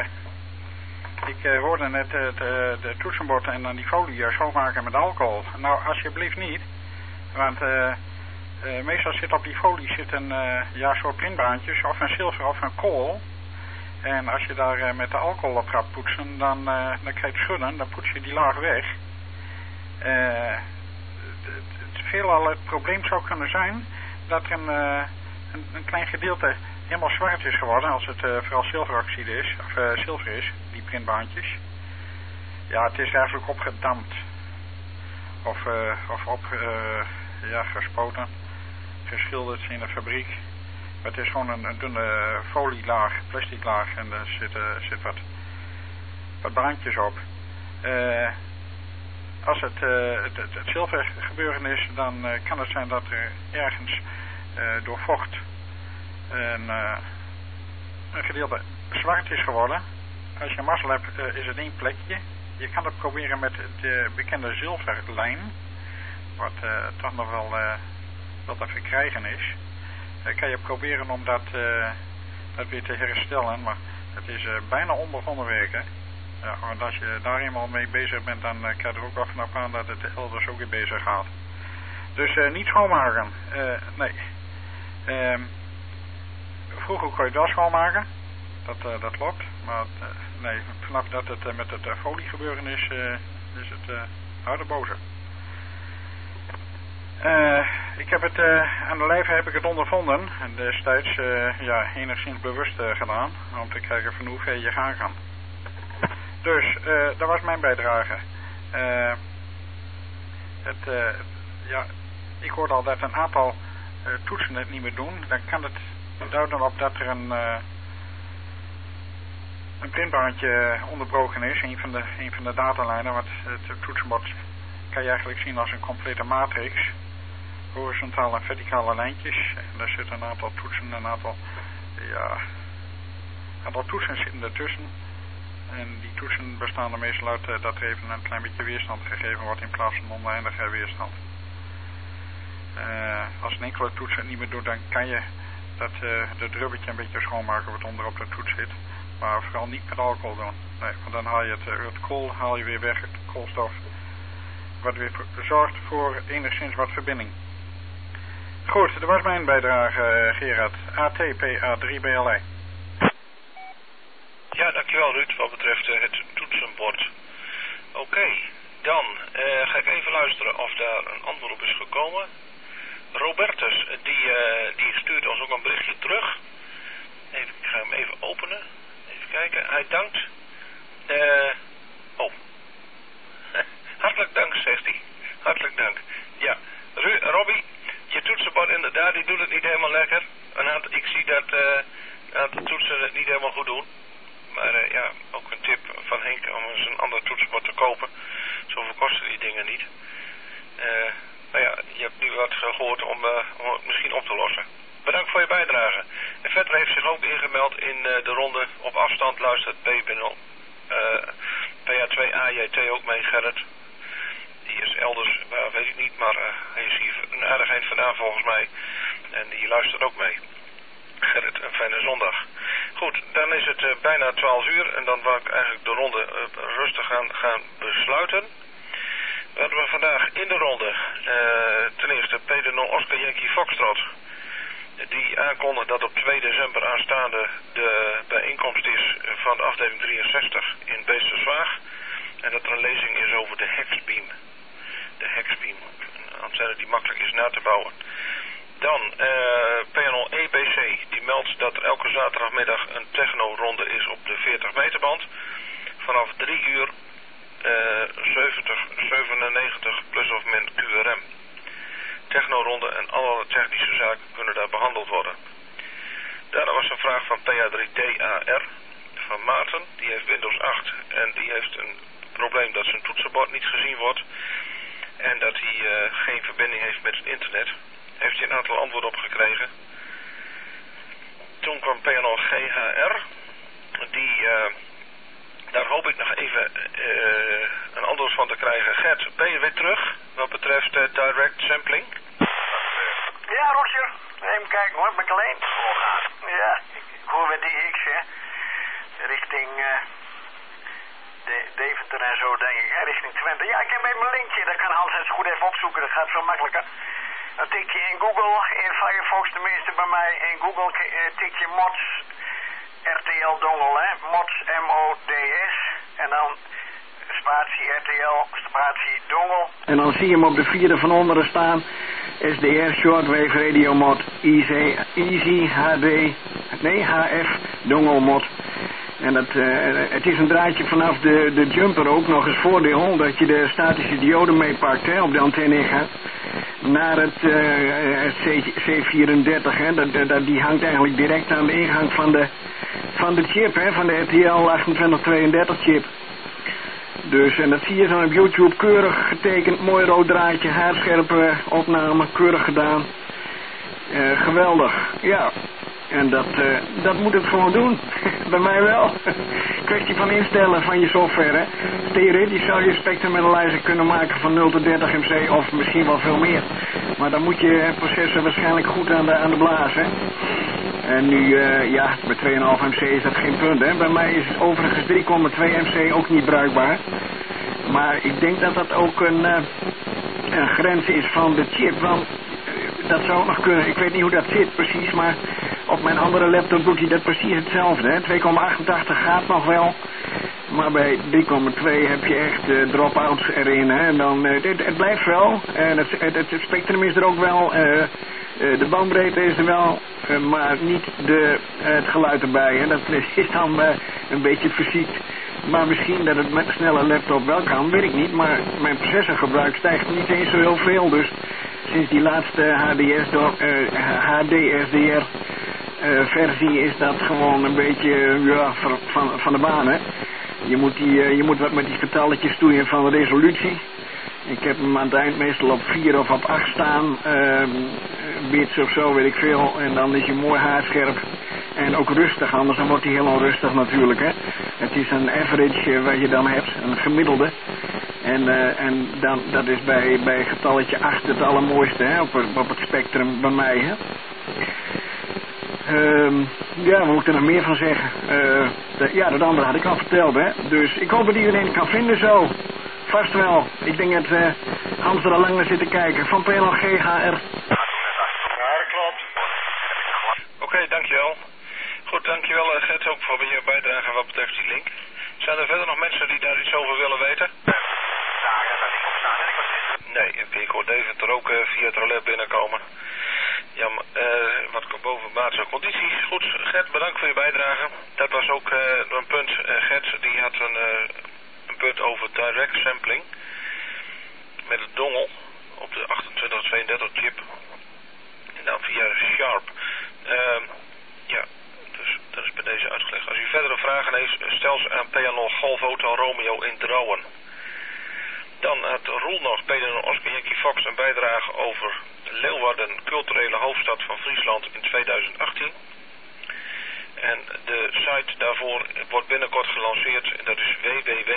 Ik hoorde net de toetsenbord en dan die folie schoonmaken met alcohol. Nou, alsjeblieft niet. Want meestal zit op die folie een soort printbaantjes of een zilver of een kool. En als je daar met de alcohol op gaat poetsen, dan krijg je schudden, dan poets je die laag weg. Veelal het probleem zou kunnen zijn dat er een klein gedeelte helemaal zwart is geworden als het vooral zilveroxide is, of zilver is, die printbaantjes. Ja, het is eigenlijk opgedampt of gespoten, geschilderd in de fabriek. Maar het is gewoon een dunne folielaag, plastiklaag en er zit wat baantjes op. Als het zilver gebeuren is, dan kan het zijn dat er ergens door vocht een gedeelte zwart is geworden. Als je mazzel hebt, is het één plekje. je kan het proberen met de bekende zilverlijn, wat toch nog wel wat te verkrijgen is. Kan je proberen om dat weer te herstellen, maar het is bijna onbegonnen werken. Ja, want als je daar eenmaal mee bezig bent, dan kan je er ook wel vanaf aan dat het elders ook weer bezig gaat. Dus niet schoonmaken. Nee. Vroeger kon je dat schoonmaken. Dat klopt. Maar nee, vanaf dat het met het folie gebeuren is het harde boze. Ik heb het aan de lijve heb ik het ondervonden. En destijds enigszins bewust gedaan. Om te kijken van hoe ver je gaan kan. Dus dat was mijn bijdrage. Ik hoorde al dat een aantal toetsen het niet meer doen. Dan kan het duiden op dat er een printbandje onderbroken is. Een van de datalijnen. Want het toetsenbord kan je eigenlijk zien als een complete matrix. Horizontale en verticale lijntjes. En daar zitten een aantal toetsen, een aantal toetsen zitten ertussen. En die toetsen bestaan er meestal uit dat er even een klein beetje weerstand gegeven wordt in plaats van oneindige weerstand. Als een enkele toets het niet meer doet, dan kan je dat drubbetje een beetje schoonmaken wat onderop de toets zit. Maar vooral niet met alcohol doen. Nee, want dan haal je het kool haal je weer weg, het koolstof. Wat weer zorgt voor enigszins wat verbinding. Goed, dat was mijn bijdrage, Gerard. ATPA3BLI. Ja, dankjewel Ruud, wat betreft het toetsenbord. Oké, dan ga ik even luisteren of daar een antwoord op is gekomen. Robertus, die stuurt ons ook een berichtje terug. Ik ga hem even openen. Even kijken, hij dankt. Hartelijk dank, zegt hij. Hartelijk dank. Ja, Robbie, je toetsenbord inderdaad, die doet het niet helemaal lekker. Ik zie dat de toetsen het niet helemaal goed doen. Maar ook een tip van Henk om eens een ander toetsenbord te kopen. Zoveel kosten die dingen niet. Je hebt nu wat gehoord om het misschien op te lossen. Bedankt voor je bijdrage. En verder heeft zich ook ingemeld in de ronde op afstand luistert B-Binnel. PA2AJT ook mee, Gerrit. Die is elders, weet ik niet, maar hij is hier een aardig eind vandaan volgens mij. En die luistert ook mee. Gerrit, een fijne zondag. Goed, dan is het bijna 12 uur en dan wil ik eigenlijk de ronde rustig gaan besluiten. We hadden vandaag in de ronde ten eerste Peter No Oscar Yankee Foxtrot. Die aankondigt dat op 2 december aanstaande de bijeenkomst is van de afdeling 63 in Beesterswaag. En dat er een lezing is over de Hexbeam. De Hexbeam, een antenne die makkelijk is na te bouwen. Dan PNL EBC, die meldt dat er elke zaterdagmiddag een techno-ronde is op de 40 meterband. Vanaf 3 uur 97 plus of min QRM. Techno-ronde en alle technische zaken kunnen daar behandeld worden. Daarna was een vraag van PA3DAR van Maarten. Die heeft Windows 8 en die heeft een probleem dat zijn toetsenbord niet gezien wordt. En dat hij geen verbinding heeft met het internet. Heeft hij een aantal antwoorden op gekregen. Toen kwam PNL GHR. Daar hoop ik nog even een antwoord van te krijgen. Gert, ben je weer terug wat betreft direct sampling? Ja, Roger. Even kijken hoor, ben ik alleen? Ja, ik hoor weer DX, hè. Richting Deventer en zo, denk ik. Richting Twente. Ja, ik heb even een linkje. Dat kan Hans eens goed even opzoeken. Dat gaat veel makkelijker. Dan tik je in Google, in Firefox tenminste bij mij, in Google tik je mods RTL dongel, hè. Mods MODS. En dan spatie RTL, spatie dongel. En dan zie je hem op de vierde van onderen staan. SDR Shortwave Radio Mod Easy HF Dongle Mod. En het is een draadje vanaf de jumper ook nog eens voordeel dat je de statische diode meepakt, hè, op de antenne gaat. Naar het C34, hè, die hangt eigenlijk direct aan de ingang van de chip, hè, van de RTL 2832 chip. Dus, en dat zie je zo op YouTube, keurig getekend, mooi rood draadje, haarscherpe opname, keurig gedaan. Geweldig, ja. En dat moet het gewoon doen. bij mij wel. Kwestie van instellen van je software, hè. Theoretisch zou je Spectrum Analyzer kunnen maken van 0 tot 30 MC of misschien wel veel meer. Maar dan moet je processor waarschijnlijk goed aan de blaas, hè. En nu, met 2,5 MC is dat geen punt, hè. Bij mij is overigens 3,2 MC ook niet bruikbaar. Maar ik denk dat dat ook een grens is van de chip, want dat zou ook nog kunnen. Ik weet niet hoe dat zit precies, maar op mijn andere laptop doet hij dat precies hetzelfde, hè. 2,88 gaat nog wel, maar bij 3,2 heb je echt drop-outs erin, hè. En dan, het blijft wel, en het spectrum is er ook wel, de bandbreedte is er wel, maar niet het geluid erbij, hè. Dat is dan een beetje verziekt. Maar misschien dat het met een snelle laptop wel kan, weet ik niet. Maar mijn processorgebruik stijgt niet eens zo heel veel. Dus sinds die laatste HDSDR versie is dat gewoon een beetje van de baan, hè. Je moet wat met die getalletjes stoeien van de resolutie. Ik heb hem aan het eind meestal op 4 of op 8 staan. Bits of zo, weet ik veel. En dan is hij mooi haarscherp. En ook rustig, anders dan wordt hij heel onrustig natuurlijk, hè. Het is een average wat je dan hebt, een gemiddelde. En dan, dat is bij getalletje 8 het allermooiste, hè, op het spectrum bij mij, hè. Wat moet ik er nog meer van zeggen? Dat andere had ik al verteld, hè. Dus ik hoop dat iedereen het kan vinden zo. Vast wel. Ik denk dat Hans er al lang naar zit te kijken. Van PLG HR. Ja, dat klopt. Oké, dankjewel. Goed, dankjewel Gert ook voor je bijdrage wat betreft die link. Zijn er verder nog mensen die daar iets over willen weten? Ja, dat niet op staan. Nee, ik hoor Deventer ook via het relais binnenkomen. Ja, wat bovenmaatse condities. Goed, Gert, bedankt voor je bijdrage. Dat was ook een punt. Gert, die had een punt over direct sampling. Met het dongel op de 2832 chip. En dan via Sharp. Dus dat is bij deze uitgelegd. Als u verdere vragen heeft, stel ze aan PA0 Golf Hotel Romeo in Drouwen. Dan had Roel nog PA0 Oscar Yankee Fox een bijdrage over Leeuwarden, culturele hoofdstad van Friesland in 2018. En de site daarvoor wordt binnenkort gelanceerd. En dat is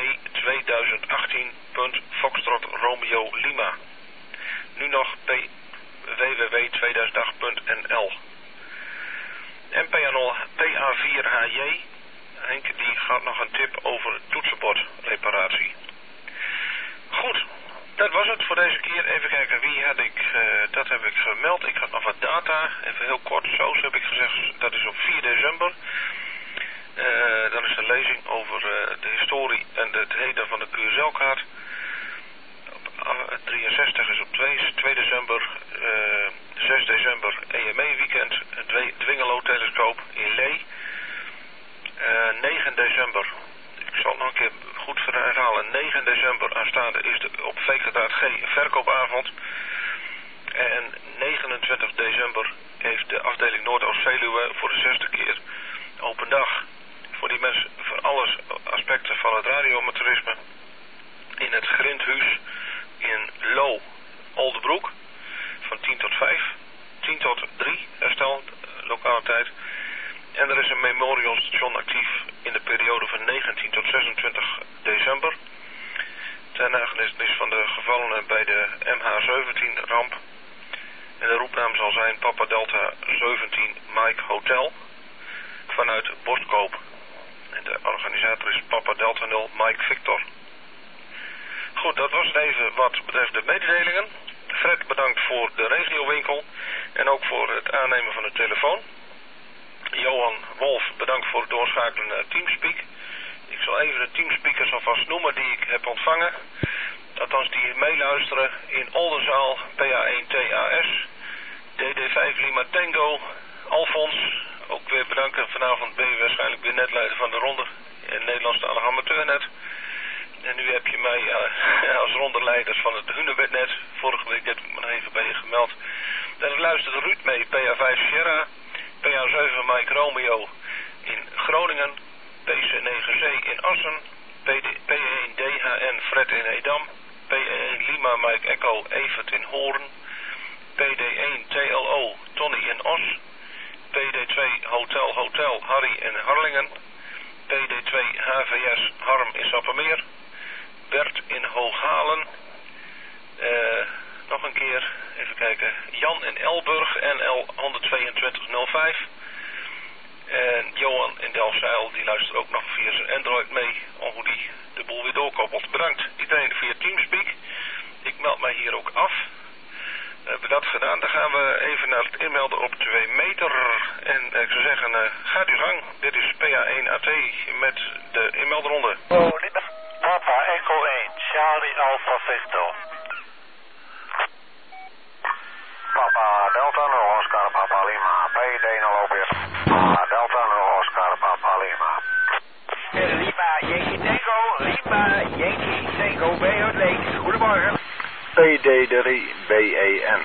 www.2018.foxtrotromeo.lima. Nu nog www.2008.nl. En PA4HJ, Henk, die gaat nog een tip over toetsenbordreparatie. Goed, dat was het voor deze keer. Even kijken, wie had ik, dat heb ik gemeld. Ik had nog wat data, even heel kort. Zo heb ik gezegd, dat is op 4 december. Dan is de lezing over de historie en het heden van de QSL-kaart. 63 is op 2 december, 6 december EME weekend, Dwingelo-telescoop in Lee. 9 december, ik zal het nog een keer goed herhalen, 9 december aanstaande is op Veekstraat G verkoopavond. En 29 december heeft de afdeling Noordoost-Veluwe voor de 6e keer open dag. Voor die mensen, voor alle aspecten van het radioamateurisme in het Grindhuis in Lo, Oldebroek, van 10 tot 5, 10 tot 3 herstel, lokale tijd. En er is een memorial station actief in de periode van 19 tot 26 december. Ter nagedachtenis van de gevallenen bij de MH17 ramp. En de roepnaam zal zijn Papa Delta 17 Mike Hotel vanuit Boskoop. En de organisator is Papa Delta 0 Mike Victor. Goed, dat was het even wat betreft de mededelingen. Fred, bedankt voor de regiowinkel en ook voor het aannemen van de telefoon. Johan Wolf, bedankt voor het doorschakelen naar Teamspeak. Ik zal even de Teamspeakers alvast noemen die ik heb ontvangen. Althans die meeluisteren in Oldenzaal, PA1TAS, DD5 Lima Tango, Alfons. Ook weer bedanken, vanavond ben je waarschijnlijk weer netleider van de ronde in Nederlandstalig amateurnet. En nu heb je mij als rondeleiders van het Hunebednet. Vorige week heb ik me nog even bij je gemeld. Dan luistert Ruud mee, PA5 Sierra, PA7 Mike Romeo in Groningen, PC9C in Assen, P1 DHN Fred in Edam, P1 Lima Mike Echo Evert in Hoorn, PD1 TLO Tony in Os, PD2 Hotel Harry in Harlingen, AVS Harm in Sappemeer. Bert in Hooghalen. Nog een keer, even kijken. Jan in Elburg, NL 12205. En Johan in Delfzijl, die luistert ook nog via zijn Android mee om hoe die de boel weer doorkoppelt. Bedankt iedereen via Teamspeak. Ik meld mij hier ook af. We hebben dat gedaan. Dan gaan we even naar het inmelden op 2 meter. En ik zou zeggen, gaat uw gang. Dit is PA1AT met de inmeldronde. Papa Echo 1, Charlie Alpha Victor. Papa Delta 0, Oscar Papa Lima, PD 0 OBS. Papa Delta 0, Oscar Papa Lima. Lima Yankee Tango, Lima Yankee Tango, BO Leek. Goedemorgen. PD3 BEN.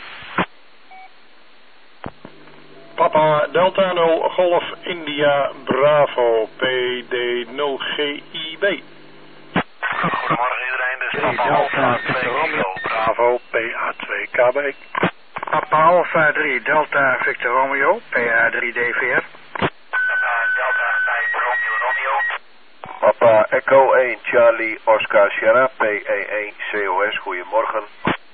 Papa Delta 0 Golf India Bravo PD0 GIB. Goedemorgen iedereen, dus Papa Alpha 2 Romeo Bravo PA2 KB. Papa Alpha 3 Delta Victor Romeo PA3 DVR. Papa Delta 5 Romeo Romeo. Papa Echo 1 Charlie Oscar Sierra PE1 COS, goedemorgen.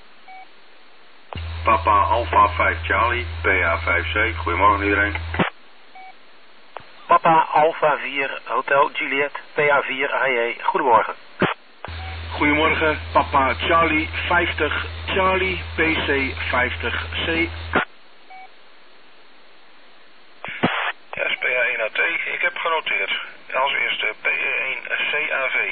Papa Alpha 5 Charlie PA5C, goedemorgen iedereen. Papa Alpha 4 Hotel Juliet PA4 AJ, goedemorgen. Goedemorgen, Papa Charlie 50 Charlie PC 50C. Ja, PA1AT, ik heb genoteerd. Als eerste PE1 CAV.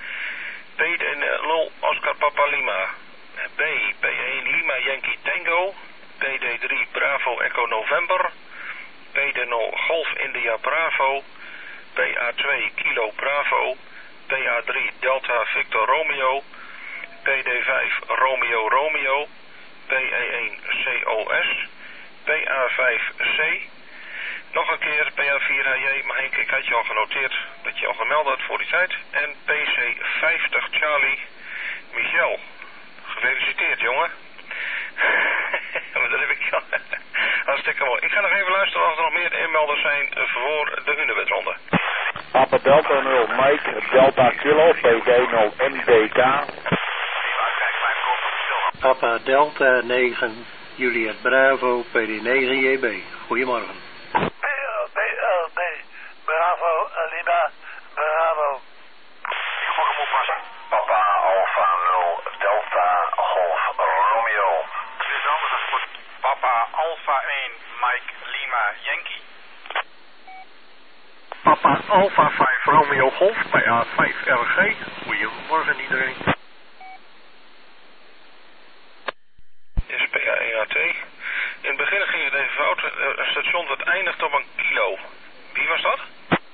PD0 Oscar Papa Lima. B, P1 Lima Yankee Tango. PD3 Bravo Echo November. PD0 Golf India Bravo. PA2 Kilo Bravo. PA3 Delta Victor Romeo. PD5 Romeo Romeo. PE1 COS. PA5C. Nog een keer PA4HJ, maar Henk, ik had je al genoteerd dat je al gemeld had voor die tijd. En PC50 Charlie Michel. Gefeliciteerd, jongen. Dat heb ik al. Hartstikke mooi. Ik ga nog even luisteren als er nog meer inmelders zijn voor de Hunebedronde. Papa Delta 0 Mike Delta Kilo PD0 MDK. Papa Delta 9 Juliet Bravo PD9 JB. Goedemorgen. BLB Bravo Lima Bravo. Ik mag hem oppassen. Papa Alpha 0 Delta Golf Romeo. Dit is anders dan goed. Papa Alpha 1 Mike Lima Yankee. Papa Alpha 5 Romeo Golf PA5 RG. Goedemorgen iedereen. Dit is PA1AT. In het begin ging het even fout. Het station dat eindigt op een kilo. Wie was dat?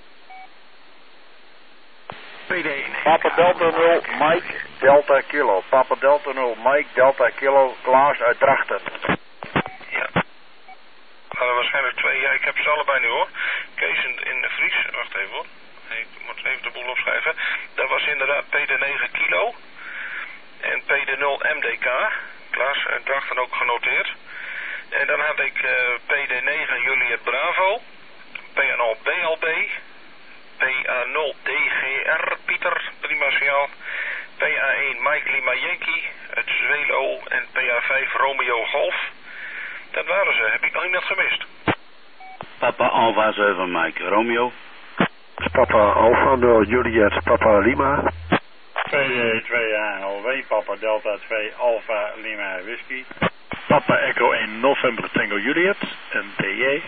PD1. Papa Delta 0 Mike Delta Kilo. Papa Delta 0 Mike Delta Kilo Klaas uit Drachten. Ja. Nou, waarschijnlijk 2. Ja, ik heb ze allebei nu hoor. Kees in de Vries. Wacht even hoor. Ik moet even de boel opschrijven. Dat was inderdaad PD9 Kilo. En PD0 MDK. Klaas uit Drachten ook genoteerd. En dan had ik PD9 Juliet Bravo, PA0 BLB, PA0 DGR Pieter, prima signaal, PA1 Mike Lima Yankee, het Zwelo en PA5 Romeo Golf. Dat waren ze, heb ik nog iemand gemist? Papa Alpha 7 Mike Romeo. Papa Alpha 0 Juliet Papa Lima. PD2 ALW Papa Delta 2 Alpha Lima Whisky. Papa Echo 1 November Tango Juliet en PJ.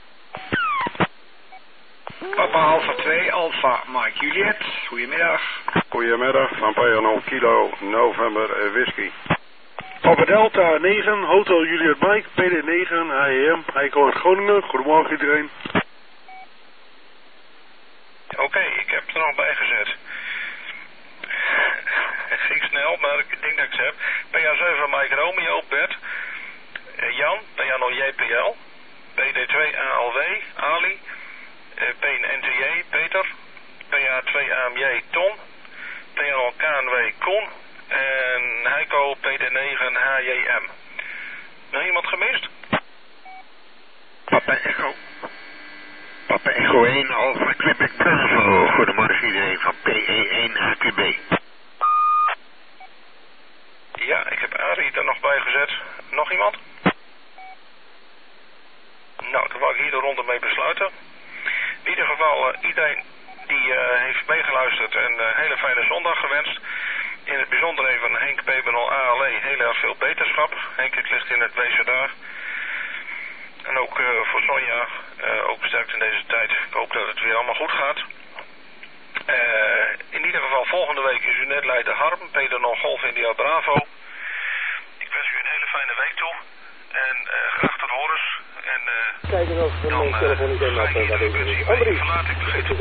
Papa Alpha 2 Alpha Mike Juliet, goedemiddag. Goedemiddag, van PA0 Kilo November Whisky. Papa Delta 9 Hotel Juliet Mike PD9 HEM Echo uit Groningen. Goedemorgen iedereen. Oké, ik heb er nog bij gezet. Het ging snel, maar ik denk dat ik ze heb. PA7 Mike Romeo, Bert. Jan, PA0 JPL. PD2 ALW, Ali. P1NTJ, Peter. PA2 AMJ, Ton. PA0 KNW, Koen. En Heiko, PD9 HJM. Nog iemand gemist? Papa Echo 1 Alpha Quebec Bravo. Goedemorgen iedereen van Nou, dan wil ik hier de ronde mee besluiten. In ieder geval, iedereen die heeft meegeluisterd en een hele fijne zondag gewenst. In het bijzonder even Henk Pebenol ALE, heel erg veel beterschap. Henk, het ligt in het wezen daar. En ook voor Sonja, ook sterkte in deze tijd. Ik hoop dat het weer allemaal goed gaat. In ieder geval, volgende week is u net Leiden Harm, Pebenol Golf India Bravo. Ik wens u een hele fijne week toe. En graag tot horens. En kijken of dan mijn telefoon niet helemaal verlaat ik